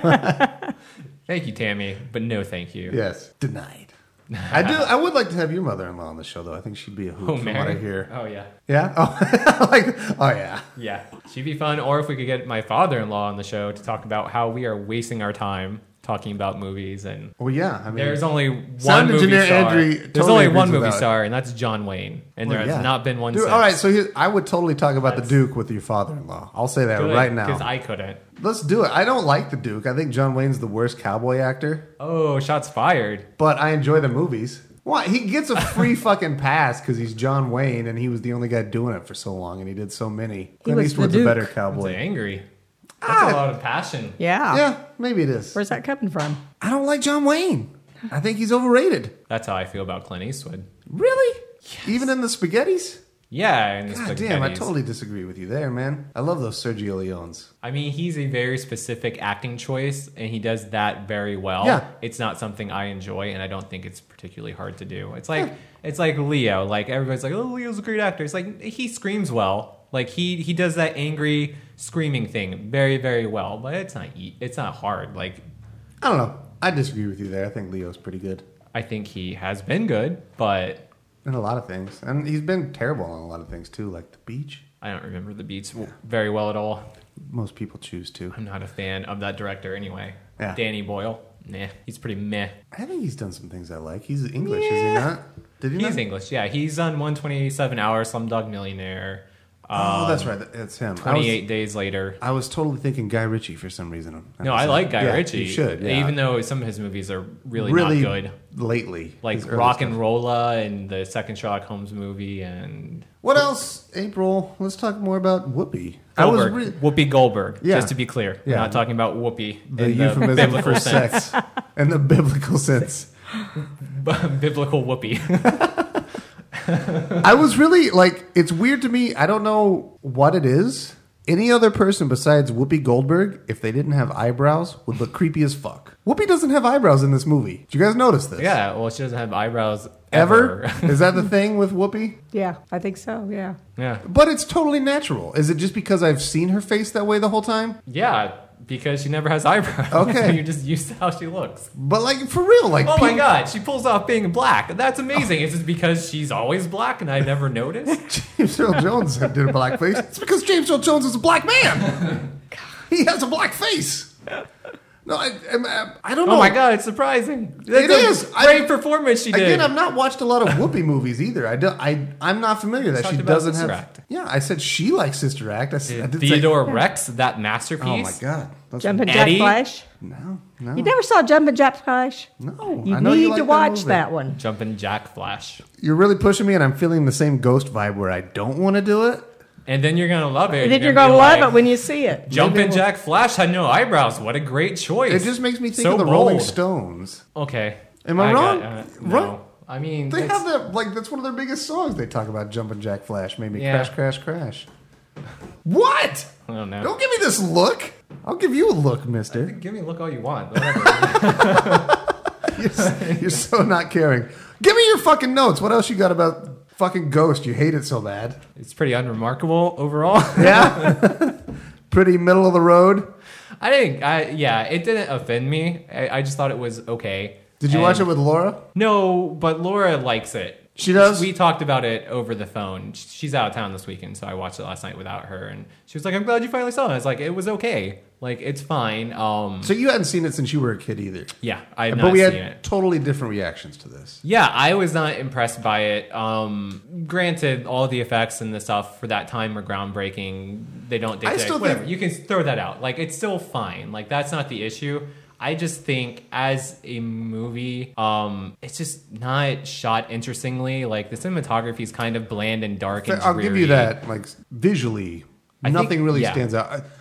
Thank you, Tammy, but no thank you. Yes. Denied. I do. I would like to have your mother-in-law on the show, though. I think she'd be a hoot Oh, from Mary? what I hear. Oh, yeah. Yeah? Oh, like, oh, yeah. Yeah. She'd be fun. Or if we could get my father-in-law on the show to talk about how we are wasting our time talking about movies. And Well, yeah. I mean, there's only one Sound movie engineer star. Andrew There's totally only agrees one with movie that. star, and that's John Wayne. And Well, there has yeah. not been one Dude, since. all right, so here, I would totally talk about That's- the Duke with your father-in-law. I'll say that right now. Because I couldn't. Let's do it. I don't like the Duke. I think John Wayne's the worst cowboy actor, Oh, shots fired. but I enjoy the movies. Why? He gets a free fucking pass because he's John Wayne, and he was the only guy doing it for so long, and he did so many. Clint was the Eastwood's a Duke. better That's cowboy. angry. That's Ah. a lot of passion. Yeah. Yeah, maybe it is. Where's that coming from? I don't like John Wayne. I think he's overrated. That's how I feel about Clint Eastwood. Really? Even in the spaghettis? Yeah, and the God damn, I spaghettis. totally disagree with you there, man. I love those Sergio Leones. I mean, he's a very specific acting choice, and he does that very well. Yeah. It's not something I enjoy, and I don't think it's particularly hard to do. It's like it's like Leo. Like everybody's like, "Oh, Leo's a great actor." It's like he screams well. Like he he does that angry screaming thing very very well. But it's not e- it's not hard. Like I don't know. I disagree with you there. I think Leo's pretty good I think he has been good, but in a lot of things. And he's been terrible on a lot of things, too, like The Beach. I don't remember the beats w very well at all. Most people choose to. I'm not a fan of that director anyway. Yeah. Danny Boyle. Nah, he's pretty meh. I think he's done some things I like. He's English, is he not? Did he He's not? English, yeah. He's on one twenty-seven hours, Slumdog Millionaire. Oh, Um, that's right. That's him. I was, twenty-eight days later. I was totally thinking Guy Ritchie for some reason. No, I like Guy Yeah, Ritchie. You should, yeah. Even though some of his movies are really, really not good. lately. Like his early Rock stuff. and Rolla and the second Sherlock Holmes movie and What else, April? Let's talk more about Whoopi. I was Goldberg. re- Whoopi Goldberg. Yeah. Just to be clear. We're Yeah. not talking about Whoopi the in euphemism the biblical for sense. sex and the biblical sense. Biblical Whoopi. I was really like, it's weird to me. I don't know what it is. Any other person besides Whoopi Goldberg, if they didn't have eyebrows, would look creepy as fuck. Whoopi doesn't have eyebrows in this movie. Did you guys notice this? Yeah, well, she doesn't have eyebrows Ever? ever. Is that the thing with Whoopi? Yeah, I think so. Yeah. yeah. But it's totally natural. Is it just because I've seen her face that way the whole time? Yeah, because she never has eyebrows. Okay. So you're just used to how she looks. But like for real, like Oh my people- god, she pulls off being black. That's amazing. Is it because she's always black and I never noticed? James Earl Jones did a blackface. It's because James Earl Jones is a black man. He has a black face. No, I, I, I don't know. Oh my god, it's surprising. That's It a is. great I- performance she did. Again, I've not watched a lot of Whoopi movies either. I, do, I I'm not familiar that Talked she about doesn't Sister have. Act. Yeah, I said she likes Sister Act. I, s- I did Theodore say, Rex, that masterpiece. Oh my god. That's- Jumpin' Jack Eddie? Flash. No, no, You never saw Jumpin' Jack Flash? no. You I know need you like to watch movie. that one. Jumpin' Jack Flash. You're really pushing me, and I'm feeling the same Ghost vibe where I don't want to do it. And then you're gonna love it. And then you're be gonna love like, it when you see it. Jumpin' we'll- Jack Flash had no eyebrows. What a great choice. It just makes me think So of the bold. Rolling Stones. Okay. Am I got- wrong? uh, Right. no. I mean, They it's- have that, like, that's one of their biggest songs. They talk about Jumpin' Jack Flash, made me Yeah. crash, crash, crash. What? I don't know. Don't give me this look. I'll give you a look, mister. Give me a look all you want. Whatever. You're, you're so not caring. Give me your fucking notes. What else you got about fucking Ghost? You hate it so bad. It's pretty unremarkable overall. Yeah? Pretty middle of the road. I think, I yeah, it didn't offend me. I, I just thought it was okay. Did you And- watch it with Laura? No, but Laura likes it. She does? We talked about it over the phone. She's out of town this weekend, so I watched it last night without her, and she was like, "I'm glad you finally saw it." I was like, "It was okay. Like, it's fine." Um, So you hadn't seen it since you were a kid either. yeah, I have But not we seen had it. totally different reactions to this. Yeah, I was not impressed by it. Um, granted, all the effects and the stuff for that time were groundbreaking. They don't I dictate still whatever. think- You can throw that out. Like, it's still fine. Like, that's not the issue. I just think as a movie, um, it's just not shot interestingly. Like, the cinematography is kind of bland and dark and I'll give you dreary. that. Like, visually, I nothing think- really yeah. stands out. I,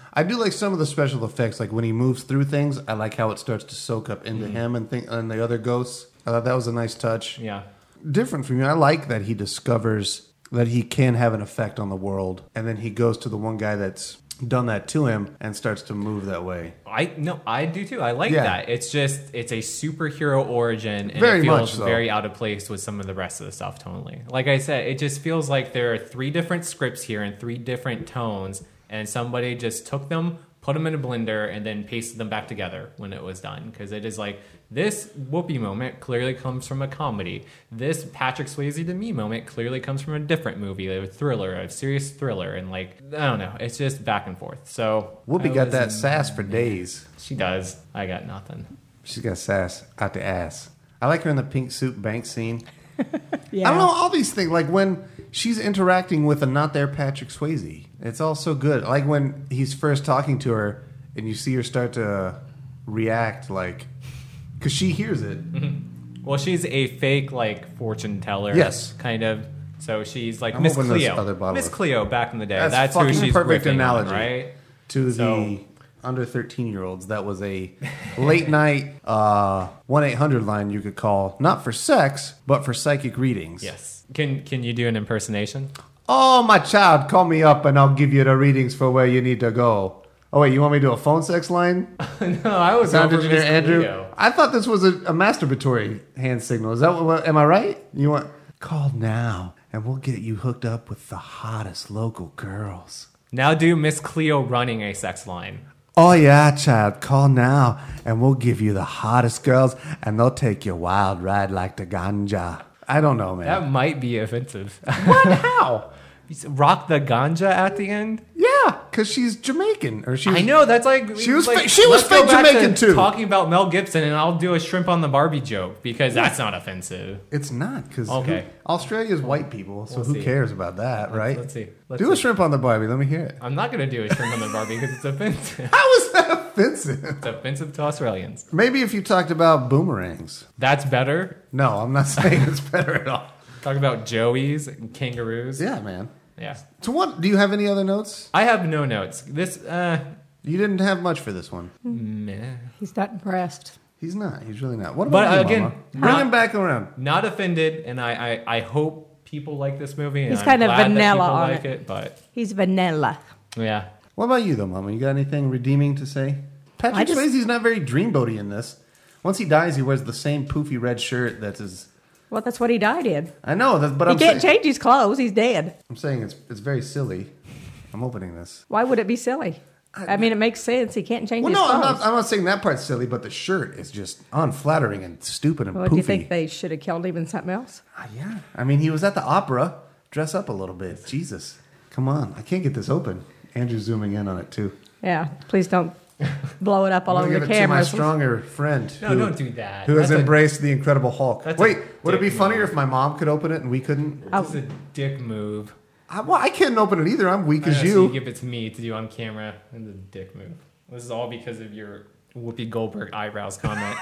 I do like some of the special effects, like when he moves through things. I like how it starts to soak up into him and think and the other ghosts. I thought that was a nice touch. Yeah. Different from you. I like that he discovers that he can have an effect on the world, and then he goes to the one guy that's done that to him and starts to move that way. I no, I do too. I like Yeah. that. It's just it's a superhero origin, and Very it feels much so. very out of place with some of the rest of the stuff tonally. Like I said, it just feels like there are three different scripts here and three different tones, and somebody just took them, put them in a blender, and then pasted them back together when it was done. Because it is like, this Whoopi moment clearly comes from a comedy. This Patrick Swayze to me moment clearly comes from a different movie, a thriller, a serious thriller. And like, I don't know. It's just back and forth. So Whoopi I got was- that sass for days. She does. I got nothing. She's got sass out the ass. I like her in the pink suit bank scene. Yeah. I don't know, all these things, like when she's interacting with a not there Patrick Swayze. It's all so good. Like when he's first talking to her and you see her start to react, like, because she hears it. Well, she's a fake, like, fortune teller. Yes. Kind of. So she's like I'm Miss opening this Cleo. other bottle Miss of- Cleo back in the day. That's That's, who fucking she's perfect riffing analogy. on, right? To So- the under thirteen year olds, that was a late night uh, one eight hundred line you could call, not for sex, but for psychic readings. Yes. Can Can you do an impersonation? Oh, my child, call me up and I'll give you the readings for where you need to go. Oh, wait, you want me to do a phone sex line? No, I was Sound over engineer Miss Andrew? Cleo. I thought this was a, a masturbatory hand signal. Is that what, am I right? You want, call now and we'll get you hooked up with the hottest local girls. Now do Miss Cleo running a sex line. Oh, yeah, child, call now and we'll give you the hottest girls and they'll take your wild ride like the ganja. I don't know, man. That might be offensive. What? How? Rock the ganja at the end? Yeah, because she's Jamaican. Or she was, I know, that's like... She was like, fa- she was let's go fake back to Jamaican, too. Talking about Mel Gibson, and I'll do a shrimp on the Barbie joke, because that's not offensive. It's not, because Okay. Australia's white people, so We'll who see. cares about that, right? Let's see. Let's Do a see. shrimp on the Barbie. Let me hear it. I'm not going to do a shrimp on the Barbie, because it's offensive. How is that offensive? It's offensive to Australians. Maybe if you talked about boomerangs. That's better. No, I'm not saying it's better at all. Talk about joeys and kangaroos. Yeah, man. Yeah. So what? Do you have any other notes? I have no notes. This, uh, You didn't have much for this one. meh. He's not impressed. He's not. He's really not. What But, about you, again, Mama? Bring not- him back around. Not offended, and I, I, I hope people like this movie. And He's I'm kind of glad that vanilla people on like it. it. But He's vanilla. yeah, What about you, though, Mama? You got anything redeeming to say? Patrick I just- Swayze's not very dreamboaty in this. Once he dies, he wears the same poofy red shirt that's his... Well, that's what he died in. I know, that, but He I'm, can't saying, change his clothes. He's dead. I'm saying it's it's very silly. I'm opening this. Why would it be silly? I mean, it makes sense. He can't change Well, his no, I'm clothes. not. I'm not saying that part's silly, but the shirt is just unflattering and stupid and Well, poofy. do you think they should have killed him in something else? Ah, yeah, I mean, he was at the opera. Dress up a little bit. Jesus, come on! I can't get this open. Andrew's zooming in on it too. Yeah. Please don't blow it up all I'm over gonna your give it to my cameras. stronger friend. no, who, don't do that. Who has That's a- embraced the Incredible Hulk? that's Wait, a would it be dick funnier move. if my mom could open it and we couldn't? Oh. This is a dick move. I, well, I can't open it either. I'm weak I as know, so you. you give it to me to do on camera, and the dick move. This is all because of your Whoopi Goldberg eyebrows comment.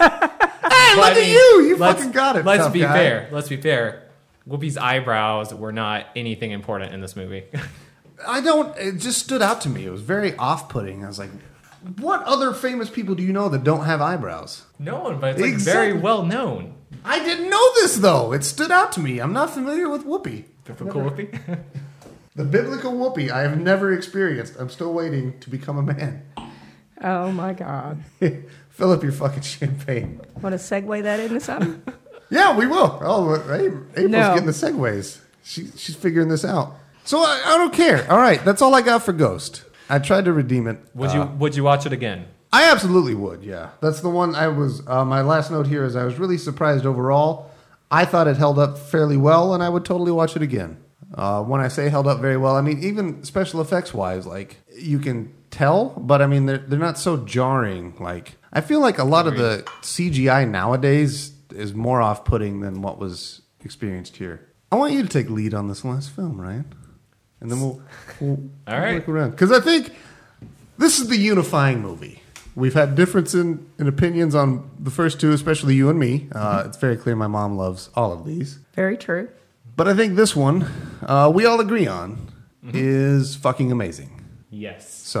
Hey, look But I at mean, you! You let's- fucking got it. Let's tough be guy. fair. Let's be fair. Whoopi's eyebrows were not anything important in this movie. I don't. It just stood out to me. It was very off-putting. I was like, "What other famous people do you know that don't have eyebrows?" no one, but it's like Exactly. very well known. I didn't know this though. It stood out to me. I'm not familiar with Whoopi. Typical Whoopi. The biblical Whoopi I have never experienced. I'm still waiting to become a man. Oh, my God. Fill up your fucking champagne. Want to segue that into something? Yeah, we will. Oh, hey, April's No. getting the segues. She, she's figuring this out. So I, I don't care. All right, that's all I got for Ghost. I tried to redeem it. Would Uh, you Would you watch it again? I absolutely would, yeah. That's the one I was, uh, my last note here is I was really surprised overall. I thought it held up fairly well, and I would totally watch it again. Uh, when I say held up very well, I mean, even special effects wise, like, you can tell, but I mean, they're, they're not so jarring. Like, I feel like a lot of the C G I nowadays is more off putting than what was experienced here. I want you to take lead on this last film, Ryan. And then we'll, we'll All right. look around. Because I think this is the unifying movie. We've had difference in, in opinions on the first two, especially you and me. Uh, it's very clear my mom loves all of these. Very true. But I think this one, uh, we all agree on, is fucking amazing. Yes. So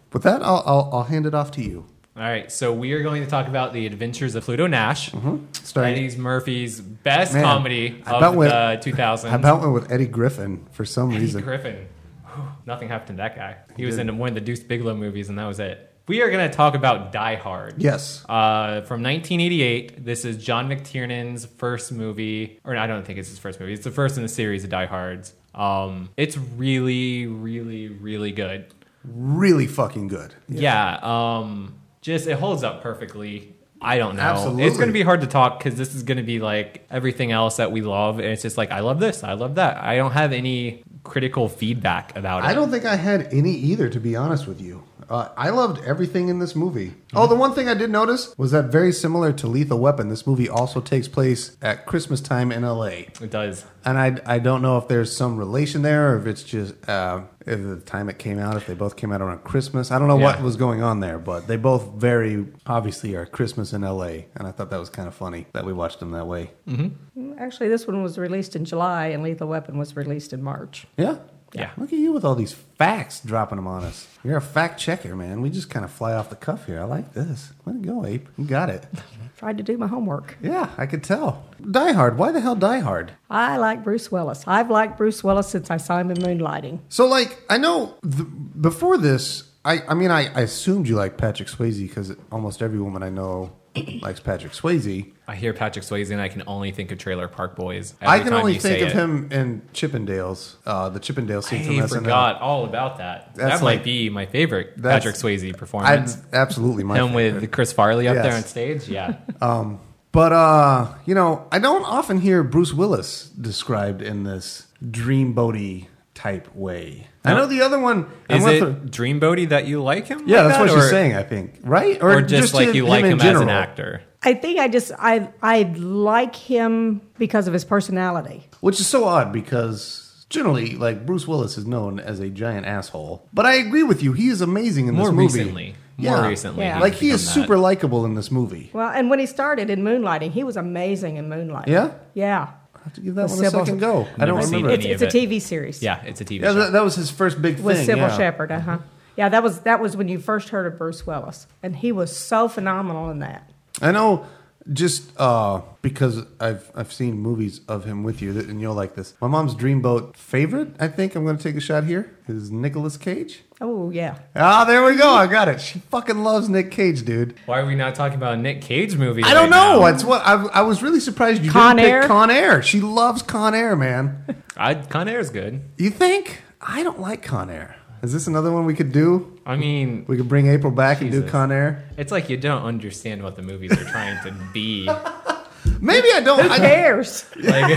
with that, I'll, I'll I'll hand it off to you. All right, so we are going to talk about The Adventures of Pluto Nash, Mm-hmm. Starring- Eddie Murphy's best Man, comedy I of about went- the two thousands. How about one with Eddie Griffin for some Eddie reason? Griffin? Nothing happened to that guy. He was did. in one of the Deuce Bigelow movies, and that was it. We are going to talk about Die Hard. Yes. Uh, from nineteen eighty-eight. This is John McTiernan's first movie, or I don't think it's his first movie. It's the first in the series of Die Hards. Um, it's really, really, really good. Really fucking good. Yeah. um, just it holds up perfectly. I don't know. Absolutely. It's going to be hard to talk because this is going to be like everything else that we love. And it's just like, I love this. I love that. I don't have any critical feedback about it. I don't think I had any either, to be honest with you. Uh, I loved everything in this movie. Oh, the one thing I did notice was that very similar to Lethal Weapon, this movie also takes place at Christmas time in L A. It does. And I, I don't know if there's some relation there, or if it's just uh, if the time it came out, if they both came out around Christmas. I don't know Yeah. what was going on there, but they both very obviously are Christmas in L A. And I thought that was kind of funny that we watched them that way. Actually, this one was released in July, and Lethal Weapon was released in March. Yeah? Yeah. Look at you with all these facts dropping them on us. You're a fact checker, man. We just kind of fly off the cuff here. I like this. Way to go, Ape. You got it. Tried to do my homework. Yeah, I could tell. Die Hard. Why the hell Die Hard? I like Bruce Willis. I've liked Bruce Willis since I saw him in Moonlighting. So, like, I know th- before this, I, I mean, I, I assumed you liked Patrick Swayze because almost every woman I know likes Patrick Swayze. I hear Patrick Swayze and I can only think of Trailer Park Boys. I every can time only you think say of it. him in Chippendales, uh, the Chippendale scene from I S N L. forgot all about that. That's that might like- be my favorite that's- Patrick Swayze I, performance. absolutely my Him favorite. with Chris Farley up Yes. there on stage. Yeah. But, uh, you know, I don't often hear Bruce Willis described in this dreamboaty type way. I No. know the other one. I Is went it through- Dreamboaty that you like him? yeah, like that's that, what or, she's saying, I think. Right? Or, just, like you like him, in as an general. actor. I think I just I I like him because of his personality. Which is so odd because generally, like, Bruce Willis is known as a giant asshole. But I agree with you. He is amazing in More this movie. recently. More Yeah. recently. Yeah. he's Like, he is become that. super likable in this movie. Well, and when he started in Moonlighting, he was amazing in Moonlighting. Yeah? Yeah. I have to give that The one a Sybil- second go. I don't Never seen remember. it. It's, Any it's of a T V series. Yeah, it's a T V Yeah, show. that, that was his first big With thing. Sybil yeah. Shepherd, uh huh. Yeah, that was that was when you first heard of Bruce Willis, and he was so phenomenal in that. I know, just uh, because I've I've seen movies of him with you, that, and you'll like this. My mom's dreamboat favorite, I think I'm going to take a shot here, is Nicolas Cage. Oh yeah, Ah, there we go. I got it. She fucking loves Nick Cage, dude. Why are we not talking about a Nick Cage movie? I don't right know. now? It's what I, I was really surprised you Con didn't Air? pick Con Air. She loves Con Air, man. I, Con Air's good. You think? I don't like Con Air. Is this another one we could do? I mean, We could bring April back and do Jesus. Con Air. it's like you don't understand what the movies are trying to be. Maybe I don't. who I, cares? Like,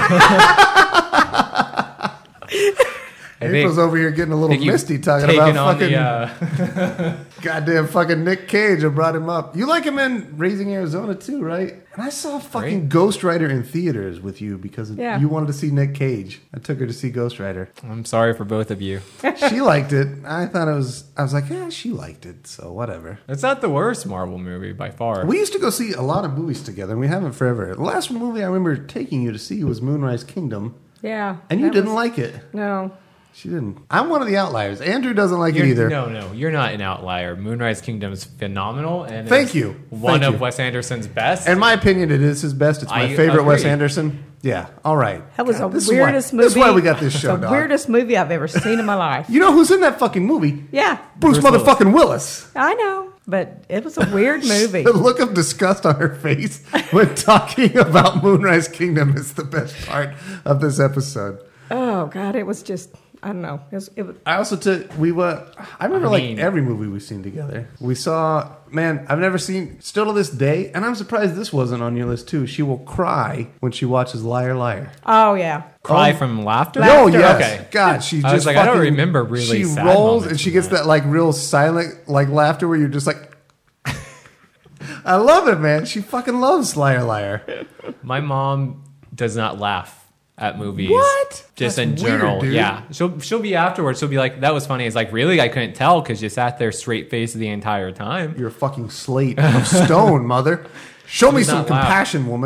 I think- April's over here getting a little think you've misty talking taken about on fucking the, uh, goddamn fucking Nick Cage. I brought him up. You like him in Raising Arizona too, right? And I saw fucking Great. Ghost Rider in theaters with you because Yeah. you wanted to see Nick Cage. I took her to see Ghost Rider. I'm sorry for both of you. She liked it. I thought it was. I was like, yeah, she liked it. So whatever. It's not the worst Marvel movie by far. We used to go see a lot of movies together, and we haven't forever. The last movie I remember taking you to see was Moonrise Kingdom, Yeah, and you that didn't was- like it. No, She didn't. I'm one of the outliers. Andrew doesn't like You're- it either. No, no, you're not an outlier. Moonrise Kingdom's phenomenal, and Thank it's you. One Thank of you. Wes Anderson's best. In my opinion, it is his best. It's my I favorite Wes agree. Anderson. Yeah. All right. that was God, the this is why- weirdest movie. This is why we got this show, The dog. weirdest movie I've ever seen in my life. You know who's in that fucking movie? Yeah, Bruce, Bruce Willis. motherfucking Willis. I know, but it was a weird movie. The look of disgust on her face when talking about Moonrise Kingdom is the best part of this episode. Oh God, it was just I don't know. It was, it was, I also took we were. I remember I like mean- every movie we've seen together. We saw man. I've never seen still to this day, and I'm surprised this wasn't on your list too. She will cry when she watches Liar Liar. oh yeah, Cry Oh. from laughter? No, Laughter. yes, Okay. God, she I just was like, I don't fucking- remember really She sad rolls moments and she from gets that. that like real silent like laughter where you're just like. I love it, man. She fucking loves Liar Liar. My mom does not laugh at movies. What? Just That's in weird, general. dude. Yeah. She'll she'll be afterwards. She'll be like, that was funny. It's like, really? I couldn't tell because you sat there straight faced the entire time. You're a fucking slate of stone, mother. Show me She's some not loud. compassion, woman.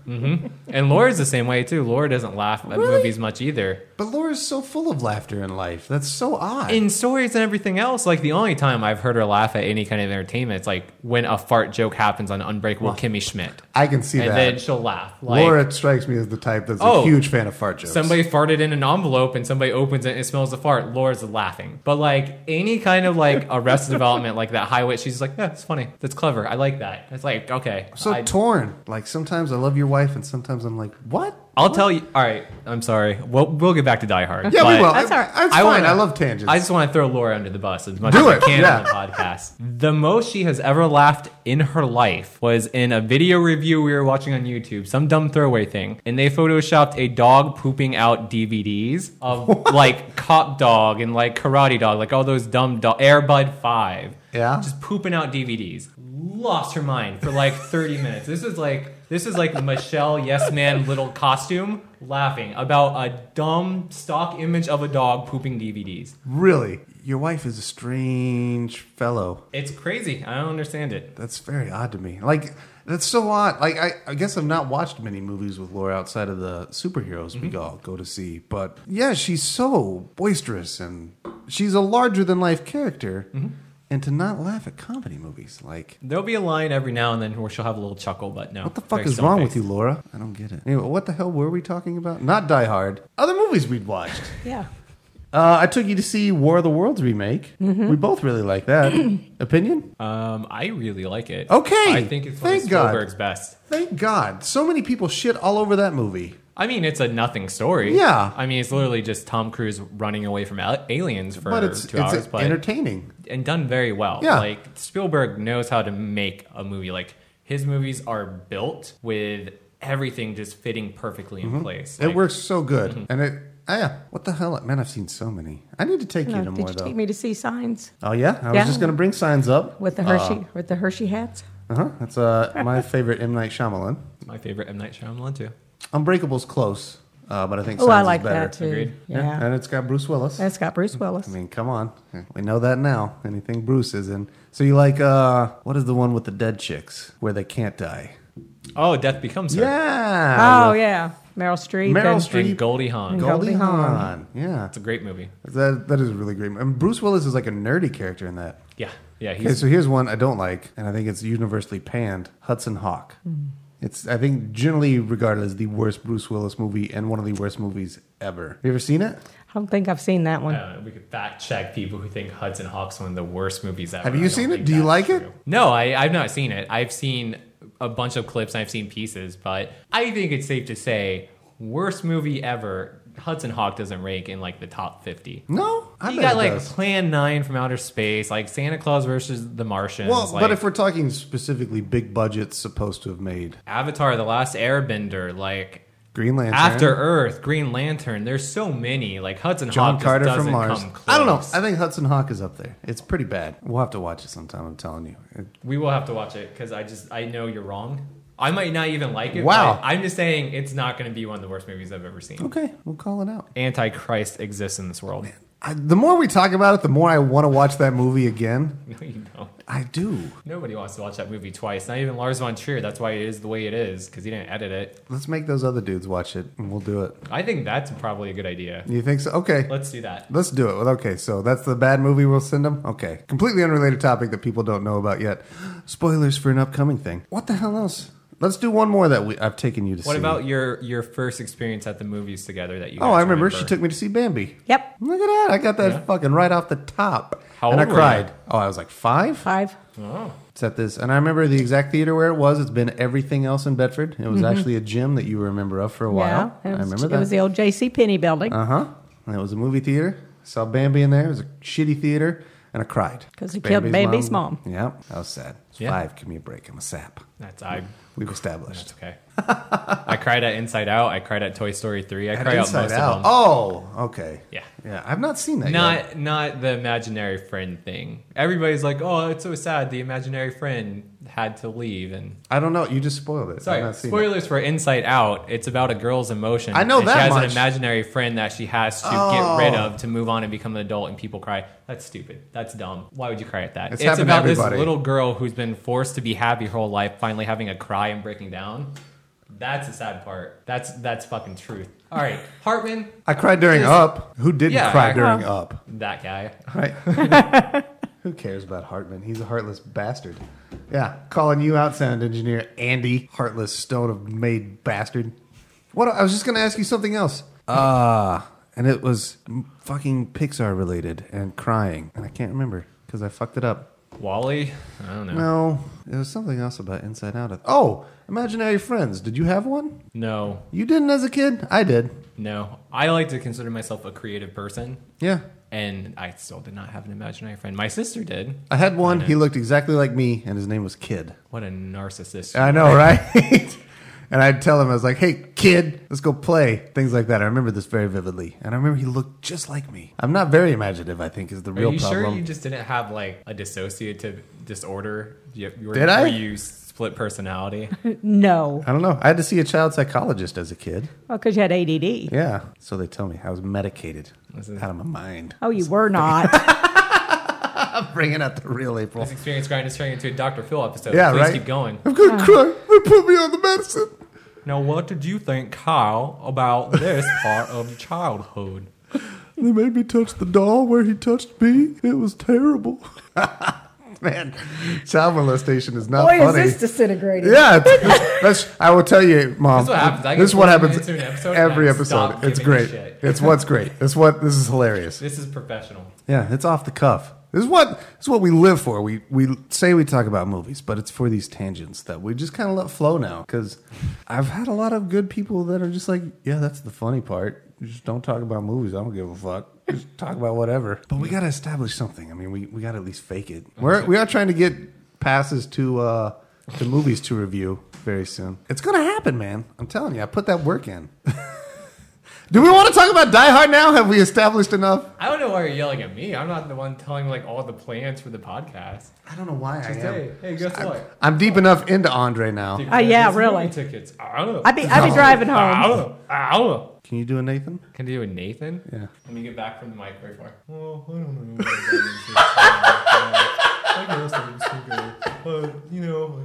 And Laura's the same way too. Laura doesn't laugh at Really? movies much either. But Laura's so full of laughter in life. That's so odd. In stories and everything else, like the only time I've heard her laugh at any kind of entertainment, it's like when a fart joke happens on Unbreakable Kimmy Schmidt. I can see And that. then she'll laugh. Like, Laura strikes me as the type that's Oh, a huge fan of fart jokes. somebody farted in an envelope and somebody opens it and it smells the fart. Laura's laughing. But like any kind of like Arrested Development, like that high wit, she's like, yeah, it's funny. That's clever. I like that. It's like, okay. so I, torn. Like sometimes I love your wife, and sometimes I'm like, what? I'll tell you. All right. I'm sorry. We'll, we'll get back to Die Hard. Yeah, but we will. That's all right. That's I fine. wanna- I love tangents. I just want to throw Laura under the bus as much Do as it, I can yeah. on the podcast. The most she has ever laughed in her life was in a video review we were watching on YouTube, some dumb throwaway thing, and they photoshopped a dog pooping out D V Ds of like Cop Dog and like Karate Dog, like all those dumb dog, Air Bud five. Yeah. Just pooping out D V Ds. Lost her mind for like thirty minutes. This is like this is like Michelle Yes Man little costume laughing about a dumb stock image of a dog pooping D V Ds. Really? Your wife is a strange fellow. It's crazy. I don't understand it. That's very odd to me. Like, that's so odd. Like, I, I guess I've not watched many movies with Laura outside of the superheroes Mm-hmm. we all go to see. But yeah, she's so boisterous and she's a larger than life character. Mm-hmm. And to not laugh at comedy movies, like, There'll be a line every now and then where she'll have a little chuckle, but no. what the fuck very is wrong with stone-faced. you, Laura? I don't get it. Anyway, what the hell were we talking about? Not Die Hard. Other movies we'd watched. Yeah. Uh, I took you to see War of the Worlds remake. Mm-hmm. We both really like that. Opinion? Um, I really like it. Okay. I think it's one of Thank God. Spielberg's best. Thank God. So many people shit all over that movie. I mean, it's a nothing story. Yeah. I mean, it's literally just Tom Cruise running away from al- aliens for But it's, two it's hours, but entertaining. and done very well. Yeah. Like Spielberg knows how to make a movie. Like his movies are built with everything just fitting perfectly in place. It Like, works so good. Mm-hmm. And it, ah, yeah. What the hell? Man, I've seen so many. I need to take No, you to did more, you though. take me to see Signs Oh, yeah? I was Yeah. just going to bring signs up. with the Hershey with the Hershey hats? Uh huh. That's uh, my favorite M. Night Shyamalan. It's my favorite M. Night Shyamalan too. Unbreakable's close, uh, but I think Oh, Signs I is like better. that too. Agreed. Yeah. And it's got Bruce Willis. That's got Bruce Willis. I mean, come on. We know that now. Anything Bruce is in. So you like, uh, what is the one with the dead chicks where they can't die? Oh, Death Becomes Her. Yeah. Oh yeah, Meryl Streep. Meryl and- Streep. And Goldie Hawn. And Goldie Goldie Hawn. Hawn. Yeah. It's a great movie. That, that is really great. And Bruce Willis is like a nerdy character in that. Yeah. Yeah. Okay, He's so here's one I don't like, and I think it's universally panned. Hudson Hawk. It's, I think, generally regarded as the worst Bruce Willis movie and one of the worst movies ever. Have you ever seen it? I don't think I've seen that one. Uh, we could fact check people who think Hudson Hawk's one of the worst movies ever. Have you I don't seen it? think Do you that's like it? true. No, I, I've not seen it. I've seen a bunch of clips and I've seen pieces, but I think it's safe to say worst movie ever. Hudson Hawk doesn't rank in like the top fifty. No, I You bet got it like does. Plan nine from Outer Space, like Santa Claus versus the Martians. Well, like but if we're talking specifically big budgets supposed to have made Avatar: The Last Airbender, like Green Lantern, After Earth, Green Lantern. There's so many. Like Hudson John Hawk Carter just from doesn't Mars. come close. I don't know. I think Hudson Hawk is up there. It's pretty bad. We'll have to watch it sometime. I'm telling you. It- We will have to watch it because I just I know you're wrong. I might not even like it. Wow. but I'm just saying it's not going to be one of the worst movies I've ever seen. okay, we'll call it out. Antichrist exists in this world. I, the more we talk about it, the more I want to watch that movie again. No, you don't. I do. Nobody wants to watch that movie twice. Not even Lars von Trier. That's why it is the way it is because he didn't edit it. Let's make those other dudes watch it, and we'll do it. I think that's probably a good idea. You think so? Okay. Let's do that. Let's do it. Well, okay, so that's the bad movie we'll send them? Okay. Completely unrelated topic that people don't know about yet. Spoilers for an upcoming thing. What the hell else? Let's do one more that we, I've taken you to What see. about your your first experience at the movies together that you? Oh, guys I remember. She took me to see Bambi. Yep, Look at that. I got that Yeah. fucking right off the top. How and old I were cried. you? Oh, I was like five? five. Oh, It's at this. And I remember the exact theater where it was. It's been everything else in Bedford. It was actually a gym that you remember of for a while. Yeah, it I was, remember it that. was the old J C Penney building Uh huh. And it was a movie theater. Saw Bambi in there. It was a shitty theater, and I cried 'Cause he killed Bambi's mom. Yeah, that was sad. It's Yeah. Five. Give me a break. I'm a sap. that's I. We've established. That's okay. I cried at Inside Out. I cried at Toy Story three. I At cried out Inside most Out. of them. Oh, okay. Yeah. Yeah, I've not seen that yet. Not not the imaginary friend thing. Everybody's like, "Oh, it's so sad. The imaginary friend had to leave." And I don't know. You just spoiled it. I've sorry, not seen it. spoilers for Inside Out. It's about a girl's emotion. I know and that She has much. an imaginary friend that she has to Oh. get rid of to move on and become an adult. And people cry. That's stupid. That's dumb. Why would you cry at that? It's It's, happened to about this everybody. little girl who's been forced to be happy her whole life, finally having a cry and breaking down. That's the sad part. That's that's fucking truth. All right, Hartman, I cried during Just- Up. Who didn't Yeah, cry I- during Up? that guy. Right. Who cares about Hartman? He's a heartless bastard. Yeah, calling you out, sound engineer Andy, heartless stone of made bastard. What? I was just gonna ask you something else. Ah, uh, and it was fucking Pixar related and crying, and I can't remember because I fucked it up. Wally? I don't know. No, it was something else about Inside Out. Oh, Imaginary Friends. Did you have one? No, You didn't as a kid? I did. no. I like to consider myself a creative person, Yeah. and I still did not have an imaginary friend. My sister did. I had one. I know. He looked exactly like me, and his name was Kid. What a narcissist. I know, right? And I'd tell him, I was like, hey, kid, let's go play. Things like that. I remember this very vividly. And I remember he looked just like me. I'm not very imaginative, I think, is the Are real you problem. sure you just didn't have like a dissociative disorder? You, you were, Did I? Where you split personality? No. I don't know. I had to see a child psychologist as a kid. Well, because you had A D D. Yeah. So they tell me I was medicated This is- out of my mind. Oh, you were not. I'm bringing out the real April. This experience grind is turning into a Doctor Phil episode. Yeah, Please right? keep going. I'm going to cry. They put me on the medicine. Now, what did you think, Kyle, about this part of childhood? They made me touch the doll where he touched me. It was terrible. Man, child molestation is not Boy, funny. is this disintegrating. Yeah, it's- that's, I will tell you, Mom. This is what happens. I This is get what forty happens minutes into an episode every and I episode. stop It's giving a great. shit. It's what's great. It's what this is hilarious. This is professional. Yeah, it's off the cuff. This is what this is what we live for. We we say we talk about movies, but it's for these tangents that we just kind of let flow now. Because I've had a lot of good people that are just like, yeah, that's the funny part. You just don't talk about movies. I don't give a fuck. Just talk about whatever. But we got to establish something. I mean, we, we got to at least fake it. We're we are trying to get passes to uh, to movies to review very soon. It's gonna happen, man. I'm telling you. I put that work in. Do we want to talk about Die Hard now? Have we established enough? I don't know why you're yelling at me. I'm not the one telling like all the plans for the podcast. I don't know why I Just am. hey, hey, guess what? I'm deep enough into Andre now. Dude, Uh, yeah, these really. movie Tickets. I don't know. I'd be, I'd be driving I home. don't know. I don't know. Can you do a Nathan? Can you do a Nathan? Yeah. Let me get back from the mic very far. Oh, I don't know. I guess I'm single. But, you know,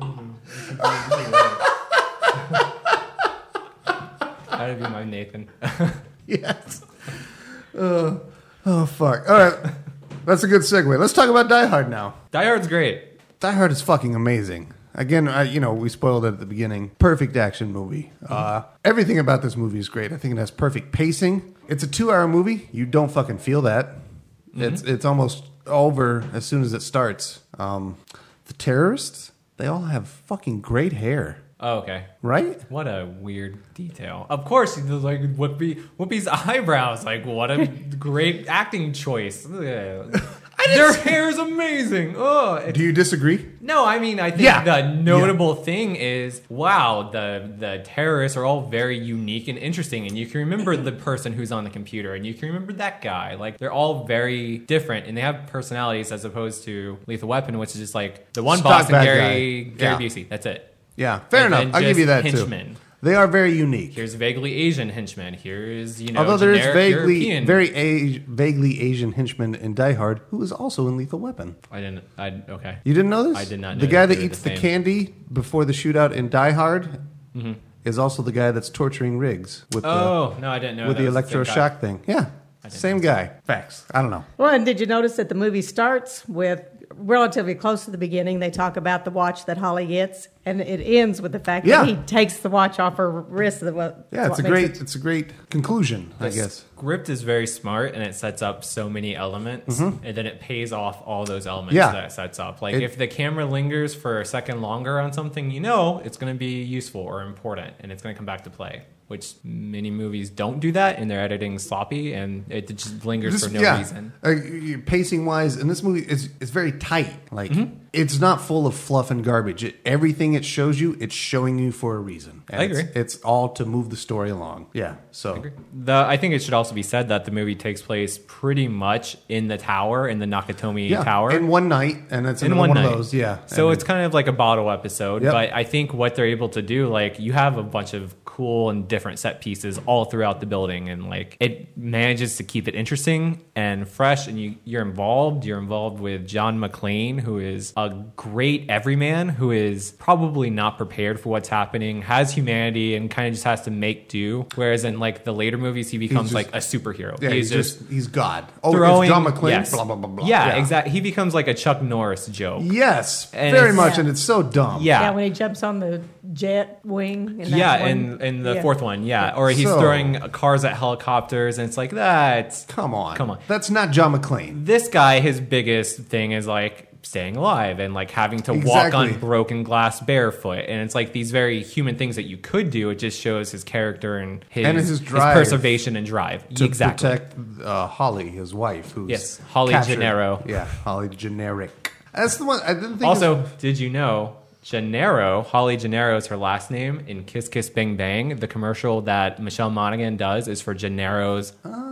I don't know. That'd be my Nathan. Yes. Uh, oh, fuck. All right. That's a good segue. Let's talk about Die Hard now. Die Hard's great. Die Hard is fucking amazing. Again, I, you know, we spoiled it at the beginning. Perfect action movie. Uh, everything about this movie is great. I think it has perfect pacing. It's a two-hour movie. You don't fucking feel that. It's it's almost over as soon as it starts. Um, the terrorists, they all have fucking great hair, Oh, okay. right? What a weird detail. Of course, he's like Whoopi, Whoopi's eyebrows. Like, what a great acting choice. Their hair's amazing. Oh, it's Do you disagree? No, I mean, I think Yeah. the notable thing is, wow, the the terrorists are all very unique and interesting, and you can remember the person who's on the computer, and you can remember that guy. Like, they're all very different, and they have personalities as opposed to Lethal Weapon, which is just like the one Stock boss and bad Gary guy. Gary Yeah. Busey. That's it. Yeah, fair And enough. then I'll give just you that henchmen. too. They are very unique. Here's vaguely Asian henchmen. Here's, you know, Although there is generic vaguely, European. very a- vaguely Asian henchman in Die Hard, who is also in Lethal Weapon. I didn't. I okay. You didn't know this? I did not know The guy that that they were eats the the same. candy before the shootout in Die Hard Mm-hmm. is also the guy that's torturing Riggs with Oh no, I didn't know the with that the was same guy. electroshock thing. Yeah, didn't same guy. Facts. I don't know. Well, and did you notice that the movie starts with relatively close to the beginning? They talk about the watch that Holly gets, and it ends with the fact Yeah. that he takes the watch off her wrist. That what, Yeah, it's what a makes great it- it's a great conclusion, I The guess. script is very smart and it sets up so many elements and then it pays off all those elements Mm-hmm. Yeah. that it sets up. Like It- if the camera lingers for a second longer on something, you know it's going to be useful or important and it's going to come back to play. Which many movies don't do that and their editing sloppy and it just lingers This- for no yeah, reason. uh, pacing wise, and this movie is it's very tight. Like Mm-hmm. it's not full of fluff and garbage. It, everything it shows you, it's showing you for a reason. And I it's- agree. It's, all to move the story along. Yeah. So The, I think it should also be said that the movie takes place pretty much in the tower, in the Nakatomi yeah, Tower. in one night, and it's in another one, one night. of those. Yeah. So And it's kind of like a bottle episode, Yep. but I think what they're able to do, like you have a bunch of cool and different set pieces all throughout the building, and like it manages to keep it interesting and fresh, and you you're involved. You're involved with John McClane, who is a great everyman who is probably not prepared for what's happening, has humanity, and kind of just has to make do. Whereas in like the later movies, he becomes just, like a superhero. Yeah, he's, he's just, he's God. Oh, throwing, it's John McClane. Yes. Blah blah blah blah. Yeah, yeah. exactly. He becomes like a Chuck Norris joke. Yes, And very it's- much, Yeah. and it's so dumb. Yeah. Yeah, when he jumps on the jet wing. In that Yeah, one. in in the Yeah. fourth one, yeah, or he's So- throwing cars at helicopters, and it's like that's Come on, Come on. That's not John McClane. this guy. His biggest thing is like staying alive and like having to walk Exactly. on broken glass barefoot, and it's like these very human things that you could do. It just shows his character and his And his drive preservation and drive. To Exactly. protect uh, Holly, his wife, who's Yes, Holly captured. Gennaro. Yeah, Holly Generic. That's the one. I didn't think. Also, it did you know Gennaro, Holly Gennaro is her last name in Kiss Kiss Bang Bang? The commercial that Michelle Monaghan does is for Gennaro's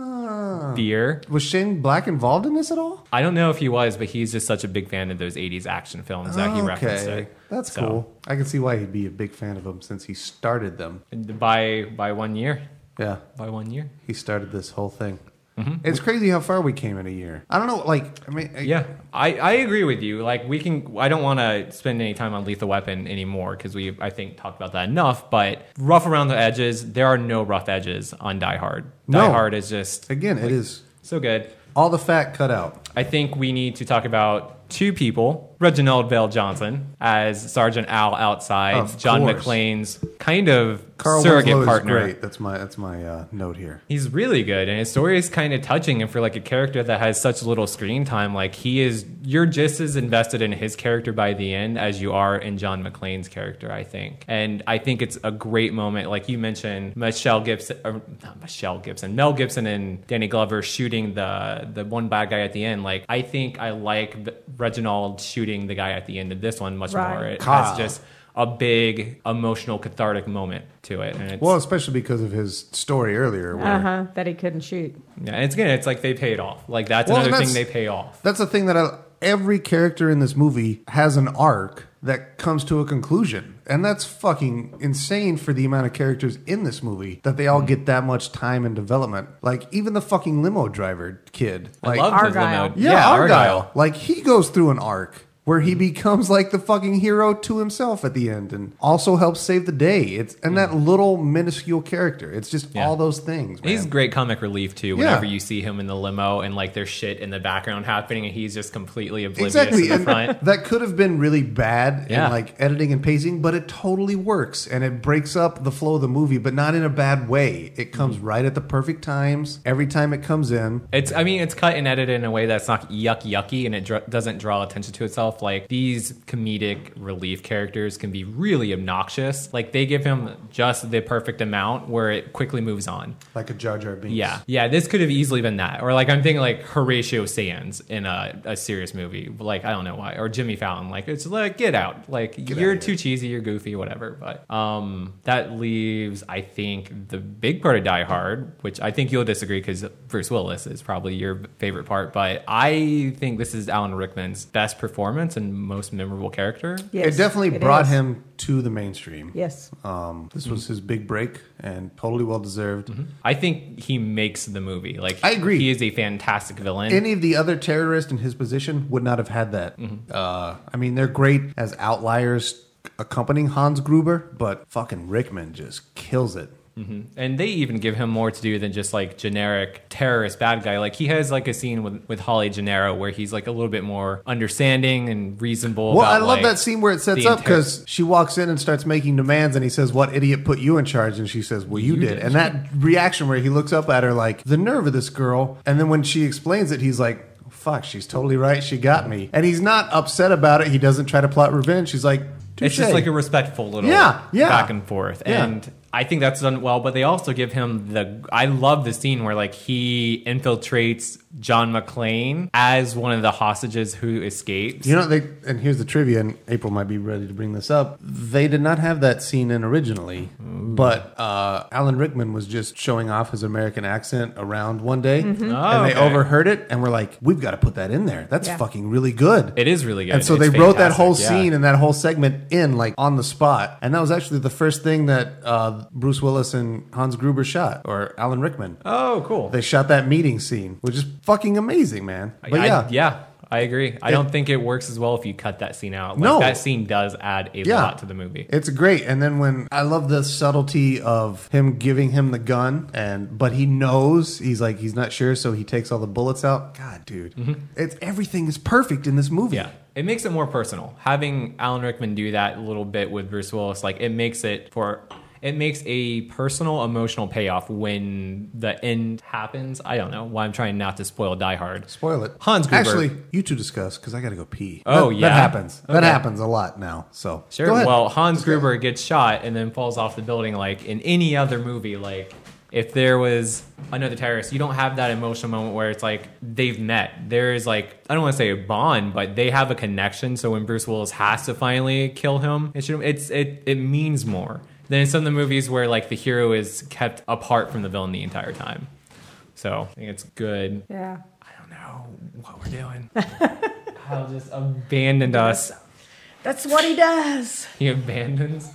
was, beer. was Shane Black involved in this at all? I don't know if he was, but he's just such a big fan of those eighties action films that he referenced it. That's So, cool. I can see why he'd be a big fan of them since he started them. By by one year, Yeah, by one year. he started this whole thing. Mm-hmm. It's crazy how far we came in a year. I don't know, like, I mean, I- Yeah, I, I agree with you. Like we can, I don't want to spend any time on Lethal Weapon anymore because we, I think, talked about that enough. But rough around the edges, there are no rough edges on Die Hard. Die No. Hard is just again, it is so good. all the fat cut out. I think we need to talk about two people. Reginald Vale Johnson as Sergeant Al outside, Of John course. McClane's kind of Carl surrogate Winslow is partner. great. That's my that's my uh, note here. He's really good, and his story is kind of touching. And for like a character that has such little screen time, like he is, you're just as invested in his character by the end as you are in John McClane's character, I think. And I think it's a great moment, like you mentioned, Michelle Gibson, or not Michelle Gibson, Mel Gibson and Danny Glover shooting the the one bad guy at the end. Like I think I like the- Reginald shooting the guy at the end of this one much Right. more. It Kyle. has just a big emotional cathartic moment to it, and it's, Well, especially because of his story earlier. Where Uh huh. That he couldn't shoot. yeah, and it's again, it's like they paid off. Like that's Well, another and thing that's- they pay off. That's the thing that I, every character in this movie has an arc that comes to a conclusion. And that's fucking insane for the amount of characters in this movie that they all get that much time and development. Like even the fucking limo driver kid. Like, I love his Argyle. limo. yeah, Argyle. Like he goes through an arc where he becomes like the fucking hero to himself at the end and also helps save the day. It's and that little minuscule character. It's just Yeah. all those things, man. He's great comic relief too. Yeah. Whenever you see him in the limo and like there's shit in the background happening, and he's just completely oblivious Exactly. in the And front. that could have been really bad Yeah. in like editing and pacing, but it totally works and it breaks up the flow of the movie, but not in a bad way. It comes Mm-hmm. right at the perfect times every time it comes in. It's, I mean, it's cut and edited in a way that's not yuck yucky, and it dr- doesn't draw attention to itself. Like these comedic relief characters can be really obnoxious. Like they give him just the perfect amount where it quickly moves on. Like a Jar Jar Binks. Yeah, yeah. This could have easily been that, or like I'm thinking like Horatio Sands in a, a serious movie. Like I don't know why, or Jimmy Fallon. Like it's like get out. Like Get you're outta too here. cheesy, you're goofy, whatever. But um, that leaves, I think, the big part of Die Hard, which I think you'll disagree because Bruce Willis is probably your favorite part. But I think this is Alan Rickman's best performance and most memorable character. Yes, it definitely it brought is. him to the mainstream. Yes. Um, this was his big break and totally well deserved. I think he makes the movie. Like I agree. he is a fantastic villain. Any of the other terrorists in his position would not have had that. Mm-hmm. Uh, I mean, they're great as outliers accompanying Hans Gruber, but fucking Rickman just kills it. Mm-hmm. And they even give him more to do than just like generic terrorist bad guy. Like he has like a scene with, with Holly Gennaro where he's like a little bit more understanding and reasonable. Well, I about, love like, that scene where it sets the up inter- because she walks in and starts making demands, and he says, "What idiot put you in charge?" And she says, "Well, you, You did. did. And that reaction where he looks up at her like, the nerve of this girl, and then when she explains it, he's like, "Fuck, she's totally right. She got me." And he's not upset about it. He doesn't try to plot revenge. He's like, it's just "Touche." like a respectful little Yeah, yeah. back and forth. Yeah. And I think that's done well, but they also give him the, I love the scene where like he infiltrates John McClane as one of the hostages who escapes. You know, they and here's the trivia, and April might be ready to bring this up. They did not have that scene in originally. but uh, Alan Rickman was just showing off his American accent around one day, Oh, and they okay. overheard it, and were like, "We've got to put that in there. That's Yeah. fucking really good." It is really good. And so It's they wrote that whole fantastic, yeah. scene and that whole segment in like on the spot, and that was actually the first thing that uh, Bruce Willis and Hans Gruber shot, or Alan Rickman. Oh, cool. They shot that meeting scene, which is fucking amazing, man. But I, yeah, yeah, I agree. I don't think it works as well if you cut that scene out. Like, No. that scene does add a Yeah. lot to the movie. it's great. And then when I love the subtlety of him giving him the gun, and but he knows he's like he's not sure, so he takes all the bullets out. God, dude, it's everything is perfect in this movie. Yeah. It makes it more personal. Having Alan Rickman do that a little bit with Bruce Willis, like it makes it for it makes a personal emotional payoff when the end happens. I don't know why I'm trying not to spoil Die Hard. Spoil it. Hans Gruber. Actually, you two discuss because I got to go pee. Oh, That- yeah? that happens. That Okay. happens a lot now. So Sure. Go ahead. Well, Hans Gruber gets shot and then falls off the building. Like in any other movie, like if there was another terrorist, you don't have that emotional moment where it's like they've met. There is like, I don't want to say a bond, but they have a connection. So when Bruce Willis has to finally kill him, it should, it's it it means more than in some of the movies where like the hero is kept apart from the villain the entire time. So I think it's good. Yeah. I don't know what we're doing. Hal just abandoned us. That's what he does. He abandons.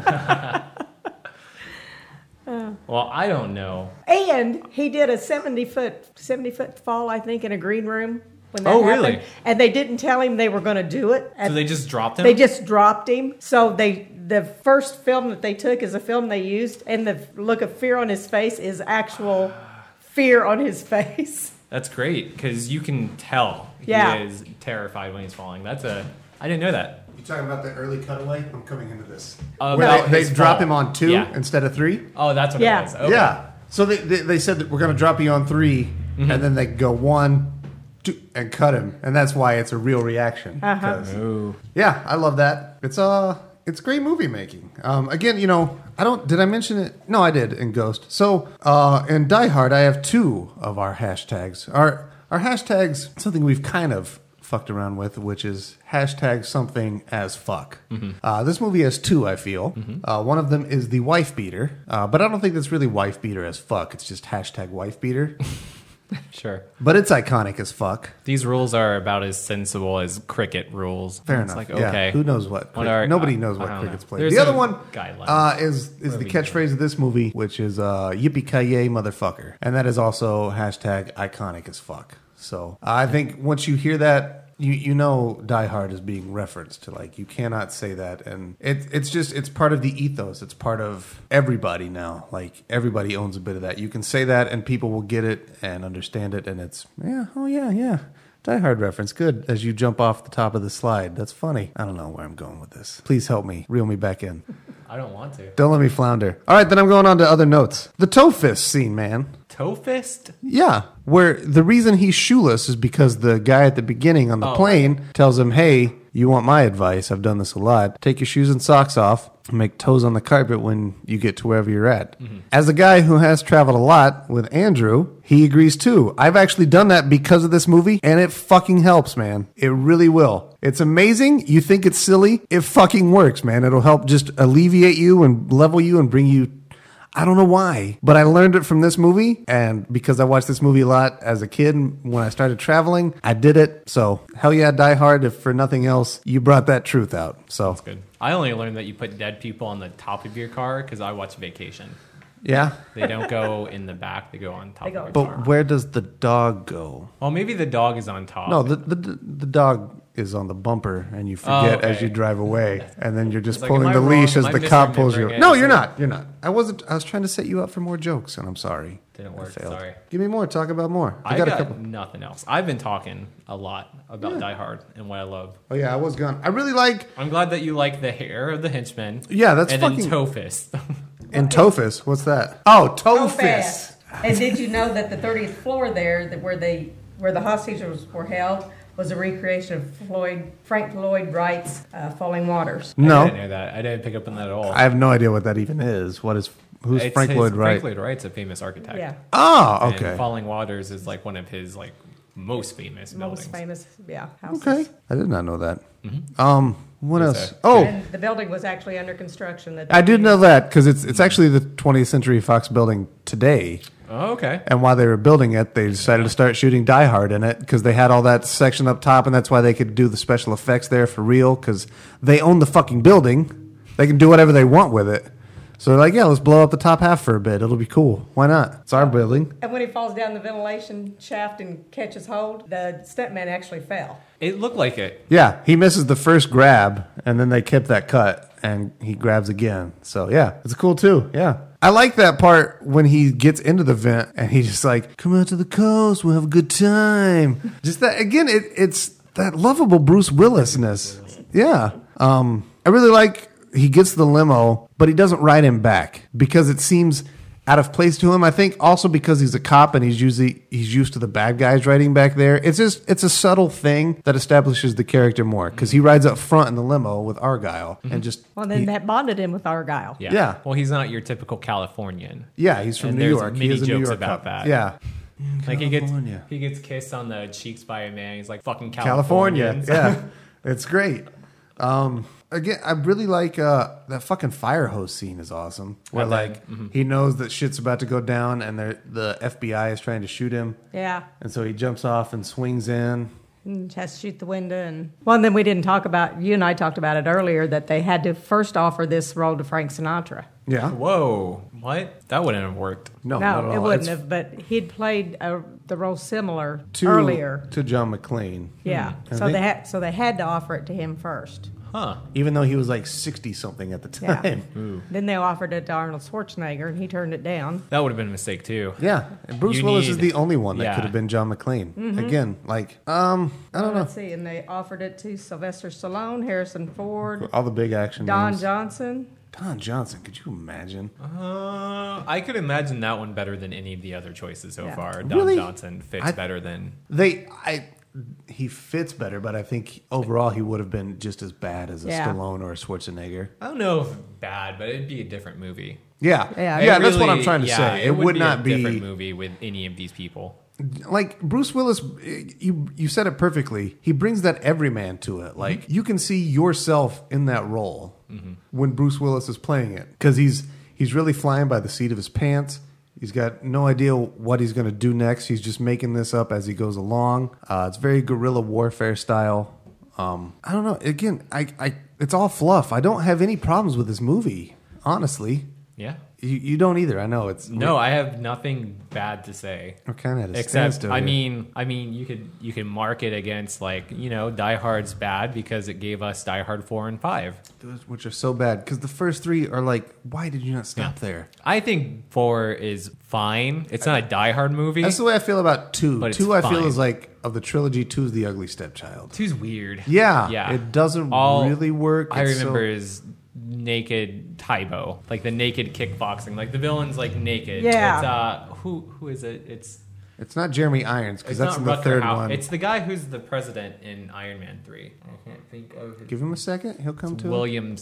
Well, I don't know. And he did a seventy foot seventy foot fall, I think, in a green room when that Oh, happened. really? And they didn't tell him they were going to do it. So they just dropped him? They just dropped him. So they the first film that they took is a film they used, and the look of fear on his face is actual fear on his face. That's great because you can tell Yeah. he is terrified when he's falling. That's a. I didn't know that. You talking about the early cutaway? I'm coming into this. About Where they, his they drop fall. him on two Yeah. instead of three. Oh, that's what Yeah. it was. Okay. Yeah. So they, they they said that we're going to drop you on 3 Mm-hmm. and then they go one, two, and cut him, and that's why it's a real reaction. Uh-huh. 'Cause- Ooh. Yeah, I love that. It's uh it's great movie making. Um, again, you know, I don't did I mention it? No, I did in Ghost. So uh, in Die Hard, I have two of our hashtags. Our our hashtags something we've kind of fucked around with, which is hashtag something as fuck. Uh, this movie has two, I feel. Uh, one of them is the wife beater, uh, but I don't think that's really wife beater as fuck. It's just hashtag wife beater. Sure. But it's iconic as fuck. These rules are about as sensible as cricket rules. Fair it's enough. Like, yeah. okay. Who knows what? What cricket- are- Nobody I- knows I what don't cricket's know. played. There's The other no one guidelines. uh, is is What the are we catchphrase of this movie, which is uh, "Yippee ki yay, motherfucker," and that is also hashtag iconic as fuck. So I think once you hear that, you you know Die Hard is being referenced to. Like, you cannot say that, and it, it's just it's part of the ethos. It's part of everybody now. Like, everybody owns a bit of that. You can say that, and people will get it and understand it, and it's yeah, oh yeah, yeah. Die Hard reference. Good. As you jump off the top of the slide. That's funny. I don't know where I'm going with this. Please help me. Reel me back in. I don't want to. Don't let me flounder. All right, then I'm going on to other notes. The toe fist scene, man. Toe fist? Yeah. Where the reason he's shoeless is because the guy at the beginning on the Oh. plane tells him, hey, you want my advice? I've done this a lot. Take your shoes and socks off and make toes on the carpet when you get to wherever you're at. Mm-hmm. As a guy who has traveled a lot with Andrew, he agrees too. I've actually done that because of this movie, and it fucking helps, man. It really will. It's amazing. You think it's silly. It fucking works, man. It'll help just alleviate you and level you and bring you... I don't know why, but I learned it from this movie, and because I watched this movie a lot as a kid when I started traveling, I did it. So, hell yeah, Die Hard, if for nothing else, you brought that truth out. So, That's good. I only learned that you put dead people on the top of your car because I watch Vacation. yeah. They don't go in the back; they go on top They go- of your car. But where does the dog go? Well, maybe the dog is on top. No, the the, the dog is on the bumper, and you forget Oh, okay. as you drive away, and then you're just It's like, pulling am I the wrong? leash as Am I the cop pulls you. misremembering it? No, Is you're it- not. You're not. I wasn't. I was trying to set you up for more jokes, and I'm sorry. Didn't I work, failed. sorry. Give me more. Talk about more. I, I got, got, a couple. nothing else. I've been talking a lot about Die Hard and what I love. Oh yeah, I was gone. I really like I'm glad that you like the hair of the henchman. Yeah, that's and fucking- then toe fist. in Tophus. What's that? Oh, Tophus. And did you know that the thirtieth floor there, that where they where the hostages were held, was a recreation of Floyd Frank Lloyd Wright's uh, Falling Waters? I didn't No, know that. I didn't pick up on that at all. I have no idea what that even is. What is? Who's It's Frank his- Lloyd Wright? Frank Lloyd Wright's a famous architect. Yeah, Oh, And okay. Falling Waters is like one of his like most famous buildings. most famous. Yeah, houses. Okay, I did not know that. Um, What There's else? a- Oh, And the building was actually under construction. That I did know that because it's it's actually the twentieth Century Fox building today. Oh, okay. And while they were building it, they decided to start shooting Die Hard in it because they had all that section up top, and that's why they could do the special effects there for real because they own the fucking building. They can do whatever they want with it. So they're like, yeah, let's blow up the top half for a bit. It'll be cool. Why not? It's our building. And when he falls down the ventilation shaft and catches hold, the stuntman actually fell. It looked like it. Yeah, he misses the first grab, and then they kept that cut, and he grabs again. So, yeah, it's cool, too. Yeah. I like that part when he gets into the vent, and he's just like, come out to the coast, we'll have a good time. Just that, again, it, it's that lovable Bruce Willis-ness. Yeah. Um, I really like he gets the limo, but he doesn't ride him back because it seems out of place to him. I think also because he's a cop and he's usually he's used to the bad guys riding back there. It's just it's a subtle thing that establishes the character more because he rides up front in the limo with Argyle and just Well, then he- that bonded him with Argyle. Yeah. Yeah. Well, he's not your typical Californian. yeah, he's from And New there's York. many he is a New jokes York about cop. that. Yeah, Like he gets California. he gets kissed on the cheeks by a man. He's like fucking California. Californians. Yeah, it's great. Um, again, I really like uh, that fucking fire hose scene is awesome. Where And then- like he knows that shit's about to go down, and they're- the F B I is trying to shoot him, Yeah. and so he jumps off and swings in. And has to shoot the window. And well, and then we didn't talk about, you and I talked about it earlier, that they had to first offer this role to Frank Sinatra. Yeah, Whoa. What? That wouldn't have worked. no, not No, at it all. wouldn't It's have, but he'd played uh the role similar to, earlier. to John McClane. Yeah. I So think- they had so they had to offer it to him first. Huh. even though he was like sixty something at the Yeah. time. Then they offered it to Arnold Schwarzenegger, and he turned it down. That would have been a mistake too. Yeah, and Bruce You Willis is need- the only one that yeah. could have been John McClane. Mm-hmm. Again, like um, I don't know, Let's see, and they offered it to Sylvester Stallone, Harrison Ford, all the big action. Don names. Johnson. Don Johnson. Could you imagine? Uh, I could imagine that one better than any of the other choices so Yeah. far. Don Really? Johnson fits I- better than. They, I, he fits better, but I think overall he would have been just as bad as a Yeah. Stallone or a Schwarzenegger. I don't know if bad, but it'd be a different movie. Yeah, Yeah. yeah, It that's what I'm really- trying to yeah, say. It, would, not a be different movie with any of these people. like Bruce Willis. You you said it perfectly. He brings that everyman to it. Like Mm-hmm. you can see yourself in that role when Bruce Willis is playing it because he's he's really flying by the seat of his pants. He's got no idea what he's going to do next. He's just making this up as he goes along. Uh, it's very guerrilla warfare style. Um, I don't know. Again, I, I it's all fluff. I don't have any problems with this movie, honestly. Yeah. You, you don't either. I know it's No, I have nothing bad to say. We're kind of at a Except, standstill I here. mean, I mean, you could you can mark it against like you know, Die Hard's bad because it gave us Die Hard four and five. Those- which are so bad because the first three are like, why did you not stop there? I think four is fine. It's not a Die Hard movie. That's the way I feel about two. But it's Two, I feel fine. is like of the trilogy. Two is the ugly stepchild. Two's weird. Yeah, yeah. it doesn't All really work. I It's remember so- is naked Tybo, like the naked kickboxing. Like the villain's like naked. Yeah. It's, uh, who who is it? It's It's not Jeremy Irons because it's that's not in the Rutger third Hauer. one. It's the guy who's the president in Iron Man three. I can't think of his Give him a second. He'll come to it. William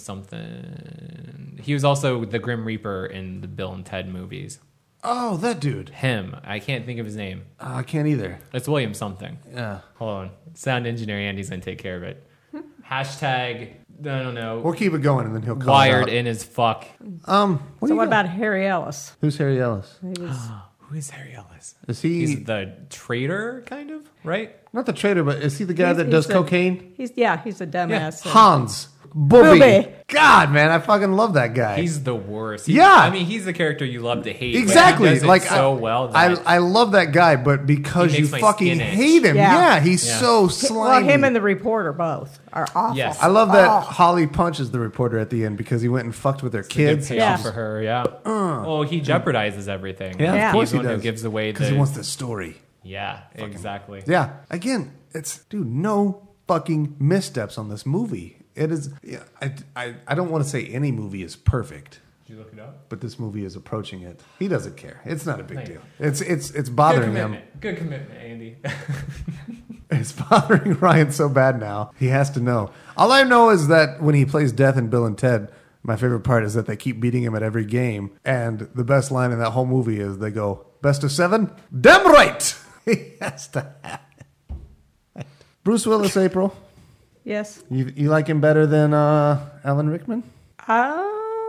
something. He was also the Grim Reaper in the Bill and Ted movies. Oh, that dude. Him. I can't think of his name. Uh, I can't either. It's William something. Yeah. Hold on. Sound engineer Andy's gonna take care of it. Hashtag I don't know. We'll keep it going and then he'll call Wired it out. in as fuck. Um. What So do you what got? about Harry Ellis? Who's Harry Ellis? He was Who is Harry Ellis? Is he He's the traitor, kind of, right? not the traitor, but is he the guy He's- that he's does the- cocaine? He's yeah, he's a dumbass. Hans. Booby. Booby. God, man, I fucking love that guy. He's the worst. He- Yeah. I mean, he's the character you love to hate. but Exactly. he does it like so I, well. I That I love that guy, but because He you makes my fucking skin itch. hate him, yeah, Yeah. he's Yeah. so Well, slimy. him and the reporter both are awful. Yes. I love that Oh. Holly punches the reporter at the end because he went and fucked with their It's a good kids. payoff Yeah. for her. Yeah. Oh, he jeopardizes everything. Yeah, Yeah. of course he's he the one does. who gives away because the. he wants the story. yeah, exactly. Yeah, again, it's dude, no fucking missteps on this movie. It is. Yeah, I, I, I don't want to say any movie is perfect, Did you look it up? but this movie is approaching it. He doesn't care. It's not a big Thank deal. you. It's it's it's Good bothering him. commitment. Good commitment, Andy. It's bothering Ryan so bad now. He has to know. All I know is that when he plays Death in Bill and Ted, my favorite part is that they keep beating him at every game. And the best line in that whole movie is they go, best of seven? Damn right! He has to have it. Bruce Willis, April. Yes. You you like him better than uh, Alan Rickman? Uh,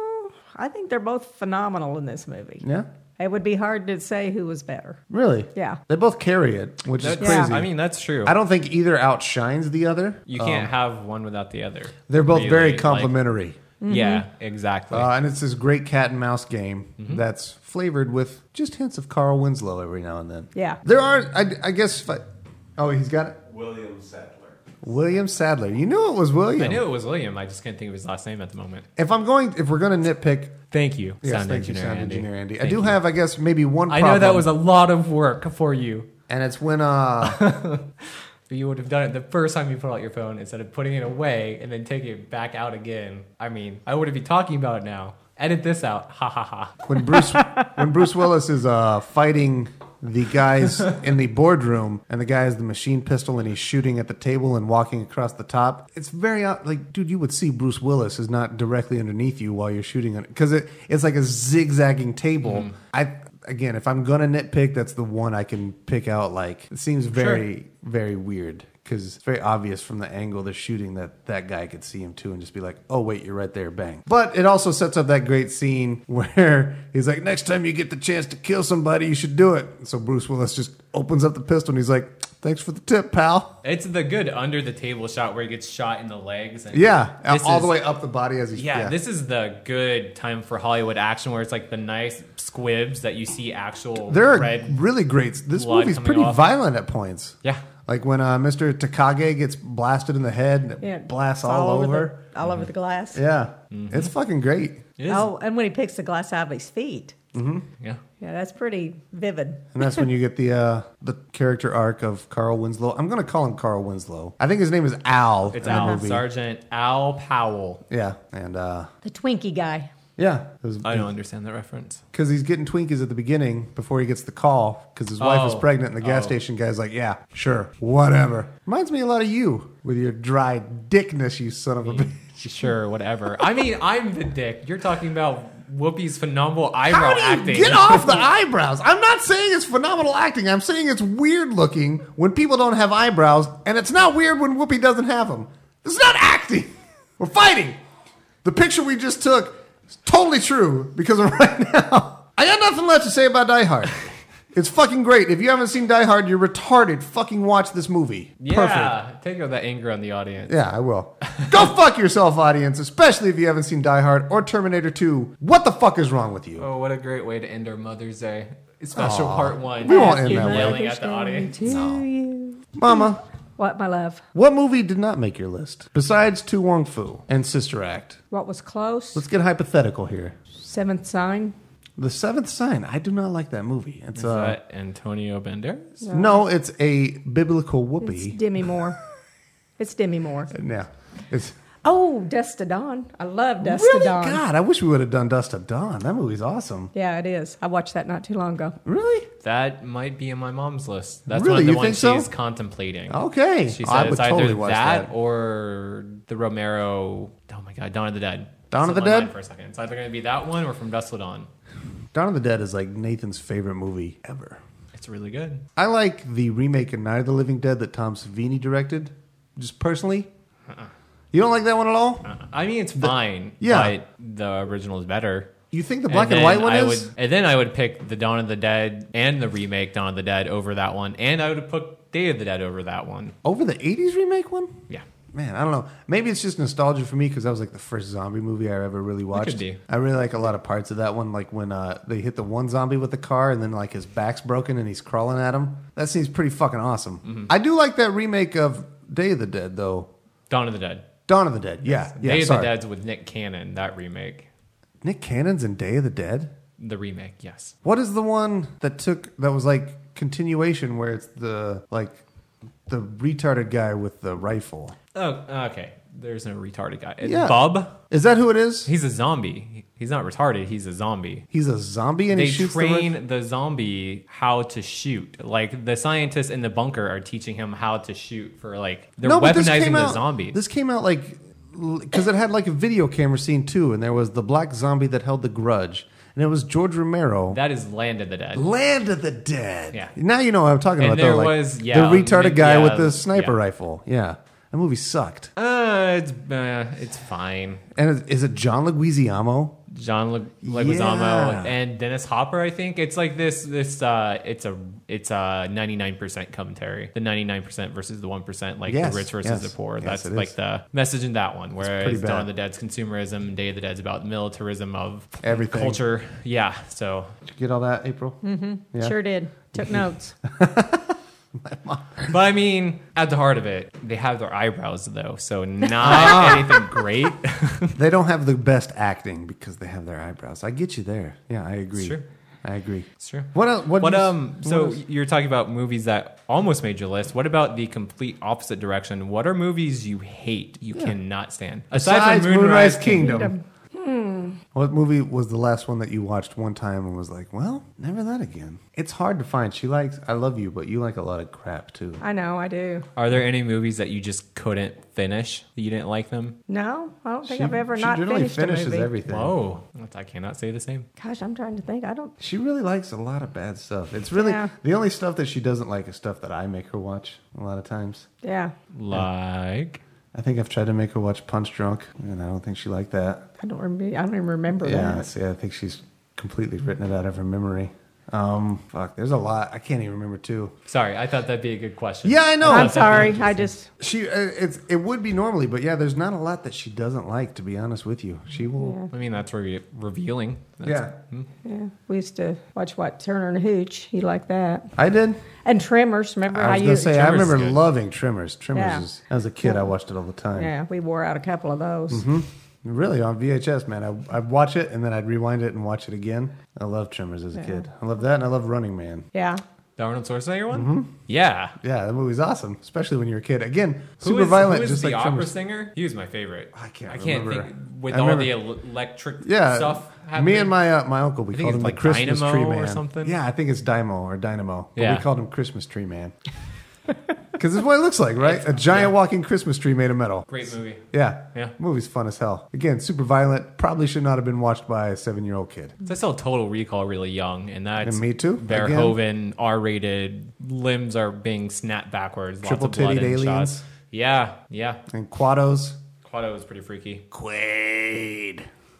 I think they're both phenomenal in this movie. Yeah. It would be hard to say who was better. Really? Yeah. They both carry it, which That's, is crazy. I mean, that's true. I don't think either outshines the other. You can't Um, have one without the other. they're both really. very Like, complementary. yeah, exactly. Uh, and it's this great cat and mouse game that's flavored with just hints of Carl Winslow every now and then. Yeah. There are, I, I guess, if I, oh, he's got it. William Sadler. William Sadler. You knew it was William. I knew it was William. I just can't think of his last name at the moment. If I'm going, if we're going to nitpick, Thank you, yes, sound thank engineer you, sound Andy. engineer Andy. I Thank do you. have, I guess, maybe one I problem. know that was a lot of work for you. and it's when, uh, You would have done it the first time you put out your phone instead of putting it away and then taking it back out again. I mean, I wouldn't be talking about it now. Edit this out. Ha ha ha. when Bruce, when Bruce Willis is uh, fighting the guys in the boardroom, and the guy has the machine pistol, and he's shooting at the table and walking across the top. It's very odd. Like, dude, you would see Bruce Willis is not directly underneath you while you're shooting it because it, it's like a zigzagging table. I again, if I'm gonna nitpick, that's the one I can pick out. Like, it seems very, very weird. Because it's very obvious from the angle they're shooting that that guy could see him too and just be like, oh, wait, you're right there, bang. But it also sets up that great scene where he's like, next time you get the chance to kill somebody, you should do it. So Bruce Willis just opens up the pistol and he's like, thanks for the tip, pal. It's the good under the table shot where he gets shot in the legs. And Yeah, this all is- the way up the body as he's... Yeah, this is the good time for Hollywood action where it's like the nice squibs that you see actual There are red. really great... This blood movie's coming pretty off. violent at points. Yeah. Like when uh, Mister Takage gets blasted in the head and it Yeah. blasts It's all, over. the, all over the glass. Yeah, it's fucking great. It is. Oh, and when he picks the glass out of his feet. Yeah. Yeah, that's pretty vivid. And that's when you get the uh, the character arc of Carl Winslow. I'm going to call him Carl Winslow. I think his name is Al. It's in the Al. movie. Sergeant Al Powell. Yeah, and uh, The Twinkie guy. yeah, I don't understand that reference. because he's getting Twinkies at the beginning before he gets the call because his wife is Oh. pregnant, and the gas Oh. station guy's like, "Yeah, sure, whatever." Reminds me a lot of you with your dry dickness, you son of a bitch. Sure, whatever. I mean, I'm the dick. You're talking about Whoopi's phenomenal eyebrow How do you acting. get off the eyebrows? I'm not saying it's phenomenal acting. I'm saying it's weird looking when people don't have eyebrows, and it's not weird when Whoopi doesn't have them. It's not acting. We're fighting. The picture we just took is totally true because of right now. I got nothing left to say about Die Hard. It's fucking great. If you haven't seen Die Hard, you're retarded. Fucking watch this movie. Yeah, Perfect. take out that anger on the audience. Yeah, I will. Go fuck yourself, audience, especially if you haven't seen Die Hard or Terminator two. What the fuck is wrong with you? Oh, what a great way to end our Mother's Day. Special Aw. part one. We won't end You that way. yelling at the audience. To you. Mama, What, my love? what movie did not make your list? Besides Tu Wong Fu and Sister Act. What was close? Let's get hypothetical here. Seventh Sign. The Seventh Sign. I do not like that movie. It's Is uh, that Antonio Banderas? no, it's a biblical It's whoopee. Demi Moore. It's Demi Moore. Yeah, it's Oh, Dust to Dawn. I love Dust really to Dawn. God. I wish we would have done Dust to Dawn. That movie's awesome. Yeah, it is. I watched that not too long ago. Really? That might be in my mom's list. That's Really? one of the You ones think so? she's contemplating. Okay. She I said would it's either totally watch that, that. or the Romero. Oh my God, Dawn of the Dead. Dawn of the Slipped my Dead? mind For a second, it's either going to be that one or From Dusk Till Dawn. Dawn of the Dead is like Nathan's favorite movie ever. It's really good. I like the remake of Night of the Living Dead that Tom Savini directed. Just personally. Uh-uh. You don't like that one at all? Uh, I mean, it's fine. yeah. but the original is better. You think the black and, then white one I is? Would, and then I would pick the Dawn of the Dead and the remake Dawn of the Dead over that one, and I would put Day of the Dead over that one. Over the eighties remake one? Yeah. Man, I don't know. Maybe it's just nostalgia for me because that was like the first zombie movie I ever really watched. could be. I really like a lot of parts of that one, like when uh, they hit the one zombie with the car and then like his back's broken and he's crawling at him. That seems pretty fucking awesome. Mm-hmm. I do like that remake of Day of the Dead though. Dawn of the Dead. Dawn of the Dead. Yeah, yeah. Day of sorry. the Dead's with Nick Cannon. That remake. Nick Cannon's in Day of the Dead. The remake, yes. What is the one that took that was like continuation where it's the like the retarded guy with the rifle? Oh, okay. There's no retarded guy. It's Yeah. Bub. Is that who it is? He's a zombie. He's not retarded. He's a zombie. He's a zombie and They he shoots train the. the, zombie how to shoot. Like the scientists in the bunker are teaching him how to shoot for like they're No, but this weaponizing came the out- zombies. This came out like because it had like a video camera scene too, and there was the black zombie that held the grudge, and it was George Romero. that is Land of the Dead. Land of the Dead. Yeah. Now you know what I'm talking And about. there though, like was, yeah, the retarded Nick- guy yeah, with the sniper yeah. rifle. Yeah, That movie sucked. Uh, it's uh, it's fine. And is, is it John Leguizamo? John Le- Leguizamo Yeah. and Dennis Hopper. I think it's like this. This uh, it's a it's a ninety-nine percent commentary. The ninety-nine percent versus the one percent, like Yes, the rich versus yes, the poor. yes, That's it like is. the message in that one. pretty Whereas bad. Dawn of the Dead's consumerism, Day of the Dead's about militarism of Everything. culture. Yeah. So, Did you get all that, April? Mm-hmm. Yeah. Sure did. Took notes. but I mean, at the heart of it, they have their eyebrows though, so not anything great. They don't have the best acting because they have their eyebrows. I get you there. Yeah, I agree. It's true. I agree. It's true. What else? What But you- um, what so else? you're talking about movies that almost made your list. What about the complete opposite direction? What are movies you hate, you cannot stand? Besides Moonrise Kingdom. Kingdom. What movie was the last one that you watched one time and was like, well, never that again? It's hard to find. She likes I Love You, but you like a lot of crap too. I know, I do. Are there any movies that you just couldn't finish? That you didn't like them? No, I don't think She- I've ever she not generally finished a finishes movie. everything. Whoa, I cannot say the same. Gosh, I'm trying to think. I don't. She really likes a lot of bad stuff. It's really Yeah. the only stuff that she doesn't like is stuff that I make her watch a lot of times. Yeah, Like, I think I've tried to make her watch Punch Drunk, and I don't think she liked that. I don't remember. I don't even remember Yeah, that. see, I think she's completely written it out of her memory. Um, fuck, there's a lot. I can't even remember too. sorry, I thought that'd be a good question. Yeah, I know. I'm that'd be sorry. I interesting. just. She, uh, it's it would be normally, but yeah, there's not a lot that she doesn't like. To be honest with you, she will. I mean, that's re- revealing. That's, Yeah, Yeah, we used to watch what Turner and Hooch. He liked that. I did. And Tremors. Remember I how was you? gonna say I Tremors is remember good. loving Tremors. Tremors Yeah. is as a kid I watched it all the time. Yeah, we wore out a couple of those. Mm-hmm. Really on V H S, man. I I'd watch it and then I'd rewind it and watch it again. I loved Tremors as a Yeah. kid. I love that, and I love Running Man. Yeah, The Arnold Schwarzenegger one? Yeah. Yeah, that movie's awesome, especially when you're a kid. Again, Who super is- violent, who is just the like opera Tremors. singer? He was my favorite. I can't I can't remember. think with I all remember- the el- electric Yeah, stuff. me happening. and my uh, my uncle, we I think called it's him like the Christmas Dynamo Tree or Man. something. Yeah, I think it's Dymo or Dynamo. But Yeah. we called him Christmas Tree Man. Because it's what it looks like, right? A giant yeah. walking Christmas tree made of metal. Great movie. Yeah. Yeah. Movie's fun as hell. Again, super violent. Probably should not have been watched by a seven year old kid. I saw Total Recall really young, and that's And me too, Verhoeven, R-rated. Limbs are being snapped backwards. Triple lots of blood titted and aliens. shots. Yeah, yeah. And Quados. Quado was pretty freaky. Quaid.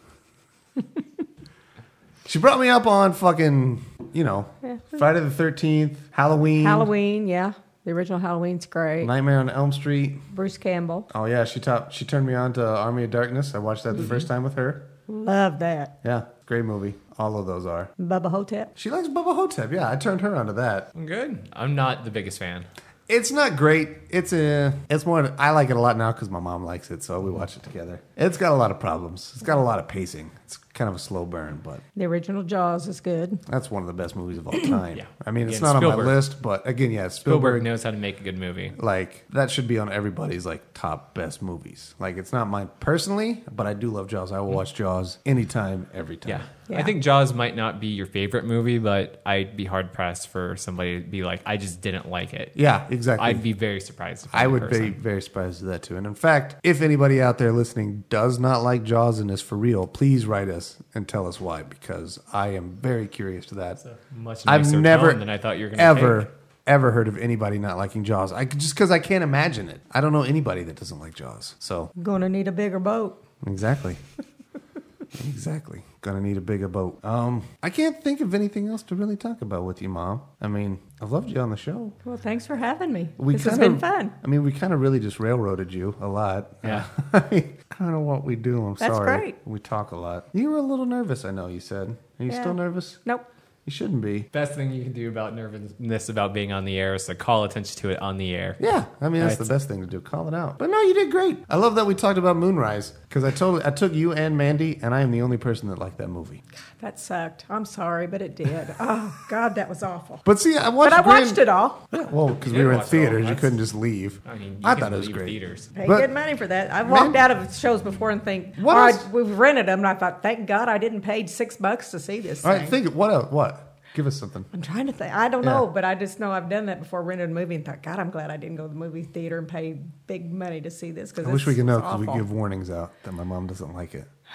She brought me up on fucking, you know, Yeah. Friday the thirteenth, Halloween, Halloween. Yeah, the original Halloween's great. Nightmare on Elm Street. Bruce Campbell. Oh yeah, she taught, she turned me on to Army of Darkness. I watched that the first time with her. Love that. Yeah, great movie. All of those are. Bubba Hotep. She likes Bubba Hotep. Yeah, I turned her onto that. I'm good. I'm not the biggest fan. It's not great. It's a. It's more. I like it a lot now because my mom likes it, so we watch it together. It's got a lot of problems. It's got a lot of pacing. It's kind of a slow burn, but The original Jaws is good. that's one of the best movies of all time. Yeah. I mean, it's Again, not on my Spielberg. list, but again, yeah, Spielberg Spielberg. knows how to make a good movie. Like that should be on everybody's like top best movies. Like it's not mine personally, but I do love Jaws. I will watch Jaws anytime, every time. Yeah. Yeah. I think Jaws might not be your favorite movie, but I'd be hard pressed for somebody to be like, I just didn't like it. Yeah, exactly. I'd be very surprised. If I I'm the would be person. very surprised at that too. And in fact, if anybody out there listening does not like Jaws and is for real, please write us and tell us why, because I am very curious to that. Much I've nicer never tone than I thought you were going to ever take. ever heard of anybody not liking Jaws. I just because I can't imagine it. I don't know anybody that doesn't like Jaws. So Gonna need a bigger boat. exactly, exactly. Gonna need a bigger boat. Um, I can't think of anything else to really talk about with you, Mom. I mean, I've loved you on the show. Well, thanks for having me. We this has kinda- been fun. I mean, we kind of really just railroaded you a lot. Yeah. I mean, kind of what we do. I'm That's sorry. great. We talk a lot. You were a little nervous, I know you said. Are you Yeah. still nervous? Nope. You shouldn't be. Best thing you can do about nervousness about being on the air is to call attention to it on the air. Yeah, I mean that's Right. the best thing to do. Call it out. But no, you did great. I love that we talked about Moonrise because I totally I took you and Mandy, and I am the only person that liked that movie. That sucked. I'm sorry, but it did. Oh God, that was awful. But see, I watched. But I Grand- watched it all. Yeah, well, because You we did were in watch it all. theaters, you That's- couldn't just leave. I mean, you I can thought it was leave great. Theaters. Pay But- good money for that. I've Man- walked out of shows before and think, What all else- right, we've rented them, and I thought, thank God I didn't pay six bucks to see this All thing. right, think what else? What? Give us something. I'm trying to think. I don't Yeah. know, but I just know I've done that before. Rented a movie and thought, God, I'm glad I didn't go to the movie theater and pay big money to see this. Because I wish we could know because we give warnings out that my mom doesn't like it.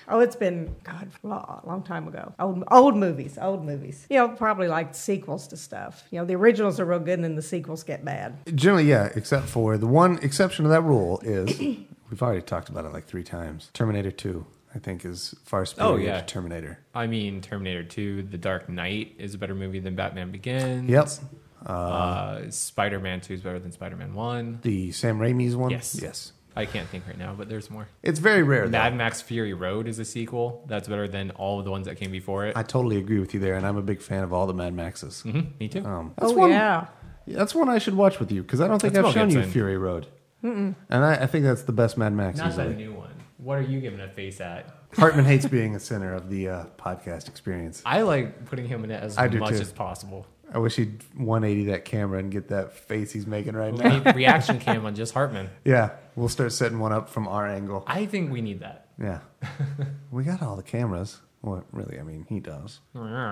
Oh, it's been, God, a long, long time ago. Old old movies, old movies. You know, probably like sequels to stuff. You know, the originals are real good and then the sequels get bad. Generally, yeah, except for the one exception to that rule is, we've already talked about it like three times, Terminator two. I think is far superior Oh, yeah. to Terminator. I mean, Terminator two, The Dark Knight is a better movie than Batman Begins. Yep. Uh, uh, Spider-Man two is better than Spider-Man one. The Sam Raimi's one? Yes. Yes. I can't think right now, but there's more. It's very rare, though. Mad Max Fury Road is a sequel. That's better than all of the ones that came before it. I totally agree with you there, and I'm a big fan of all the Mad Maxes. Mm-hmm. Me too. Um, that's Oh, one, yeah. That's one I should watch with you, because I don't think That's I've Mel shown you Gibson. Fury Road. Mm-mm. And I, I think that's the best Mad Max Not easily. that new one. What are you giving a face at? Hartman hates being the center of the uh, podcast experience. I like putting him in it as I do much too. as possible. I wish he'd one eighty that camera and get that face he's making right We now. need reaction cam on just Hartman. Yeah, we'll start setting one up from our angle. I think we need that. Yeah. We got all the cameras. Well, really, I mean, he does.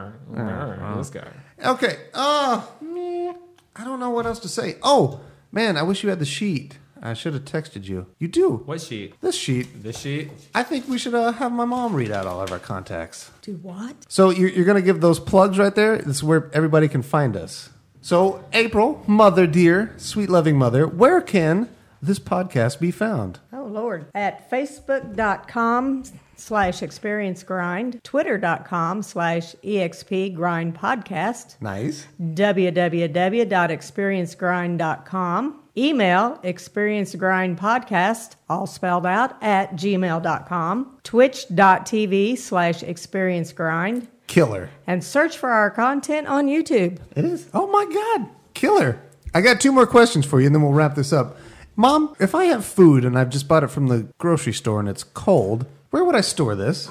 This guy. Okay. Uh, meh, I don't know what else to say. Oh, man, I wish you had the sheet. I should have texted you. You do. What sheet? This sheet. This sheet? I think we should uh, have my mom read out all of our contacts. Do what? So you're, you're going to give those plugs right there? This is where everybody can find us. So, April, mother dear, sweet loving mother, where can this podcast be found? Oh, Lord. At facebook.com slash experience grind, twitter.com slash exp grind podcast, Nice. w w w dot experience grind dot com, email experiencegrind.podcast, all spelled out, at gmail dot com, twitch.tv slash experiencegrind, Killer. and search for our content on YouTube. It is? Oh, my God. Killer. I got two more questions for you, and then we'll wrap this up. Mom, if I have food and I've just bought it from the grocery store and it's cold, where would I store this?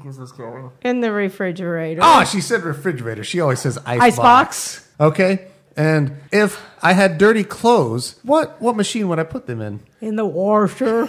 In the refrigerator. Oh, she said refrigerator. She always says ice, Ice box. Okay. And if I had dirty clothes, what what machine would I put them in? In the washer.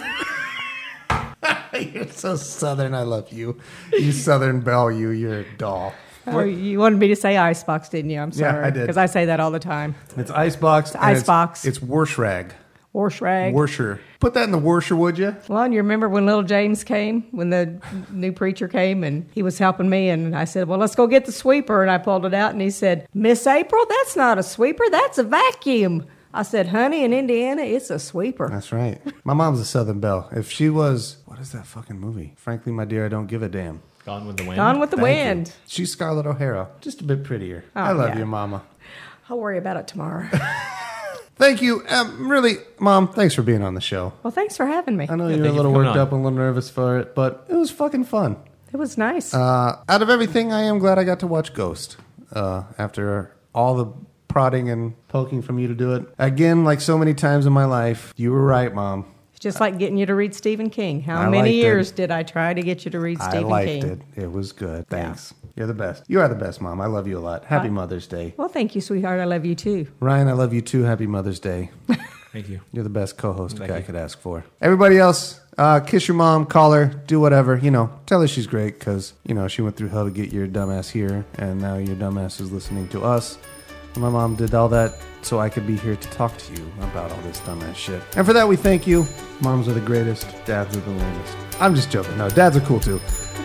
You're so southern. I love you. You southern belle, you. You're a doll. Oh, you wanted me to say icebox, didn't you? I'm Yeah, sorry. I did. Because I say that all the time. It's icebox. It's icebox. It's, it's wash rag. Wash rag. Worsher. Put that in the worsher, would you? Well, you remember when little James came, when the new preacher came, and he was helping me, and I said, well, let's go get the sweeper, and I pulled it out, and he said, Miss April, that's not a sweeper, that's a vacuum. I said, honey, in Indiana, it's a sweeper. That's right. My mom's a southern belle. If she was, what is that fucking movie? Frankly, my dear, I don't give a damn. Gone with the Wind. Gone with the Thank wind. you. She's Scarlett O'Hara. Just a bit prettier. Oh, I love yeah. you, mama. I'll worry about it tomorrow. Thank you. Um, really, Mom, thanks for being on the show. Well, thanks for having me. I know Yeah, you're a thank you little for coming worked on. up and a little nervous for it, but it was fucking fun. It was nice. Uh, out of everything, I am glad I got to watch Ghost uh, after all the prodding and poking from you to do it. Again, like so many times in my life, you were right, Mom. It's just like getting you to read Stephen King. How I many liked years it. did I try to get you to read I Stephen liked King? it. It was good. Thanks. You're the best. You are the best, Mom. I love you a lot. Happy I- Mother's Day. Well, thank you, sweetheart. I love you too. Ryan, I love you too. Happy Mother's Day. Thank you. You're the best co-host a Thank guy you. could ask for. Everybody else, uh, kiss your mom, call her, do whatever. You know, tell her she's great because, you know, she went through hell to get your dumbass here, and now your dumbass is listening to us. And my mom did all that so I could be here to talk to you about all this dumbass shit. And for that, we thank you. Moms are the greatest. Dads are the lamest. I'm just joking. No, dads are cool too.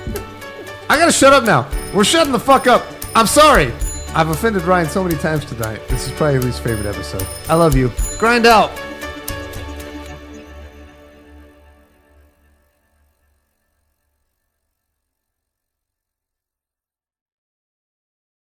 I gotta shut up now. We're shutting the fuck up. I'm sorry. I've offended Ryan so many times tonight. This is probably his favorite episode. I love you. Grind out.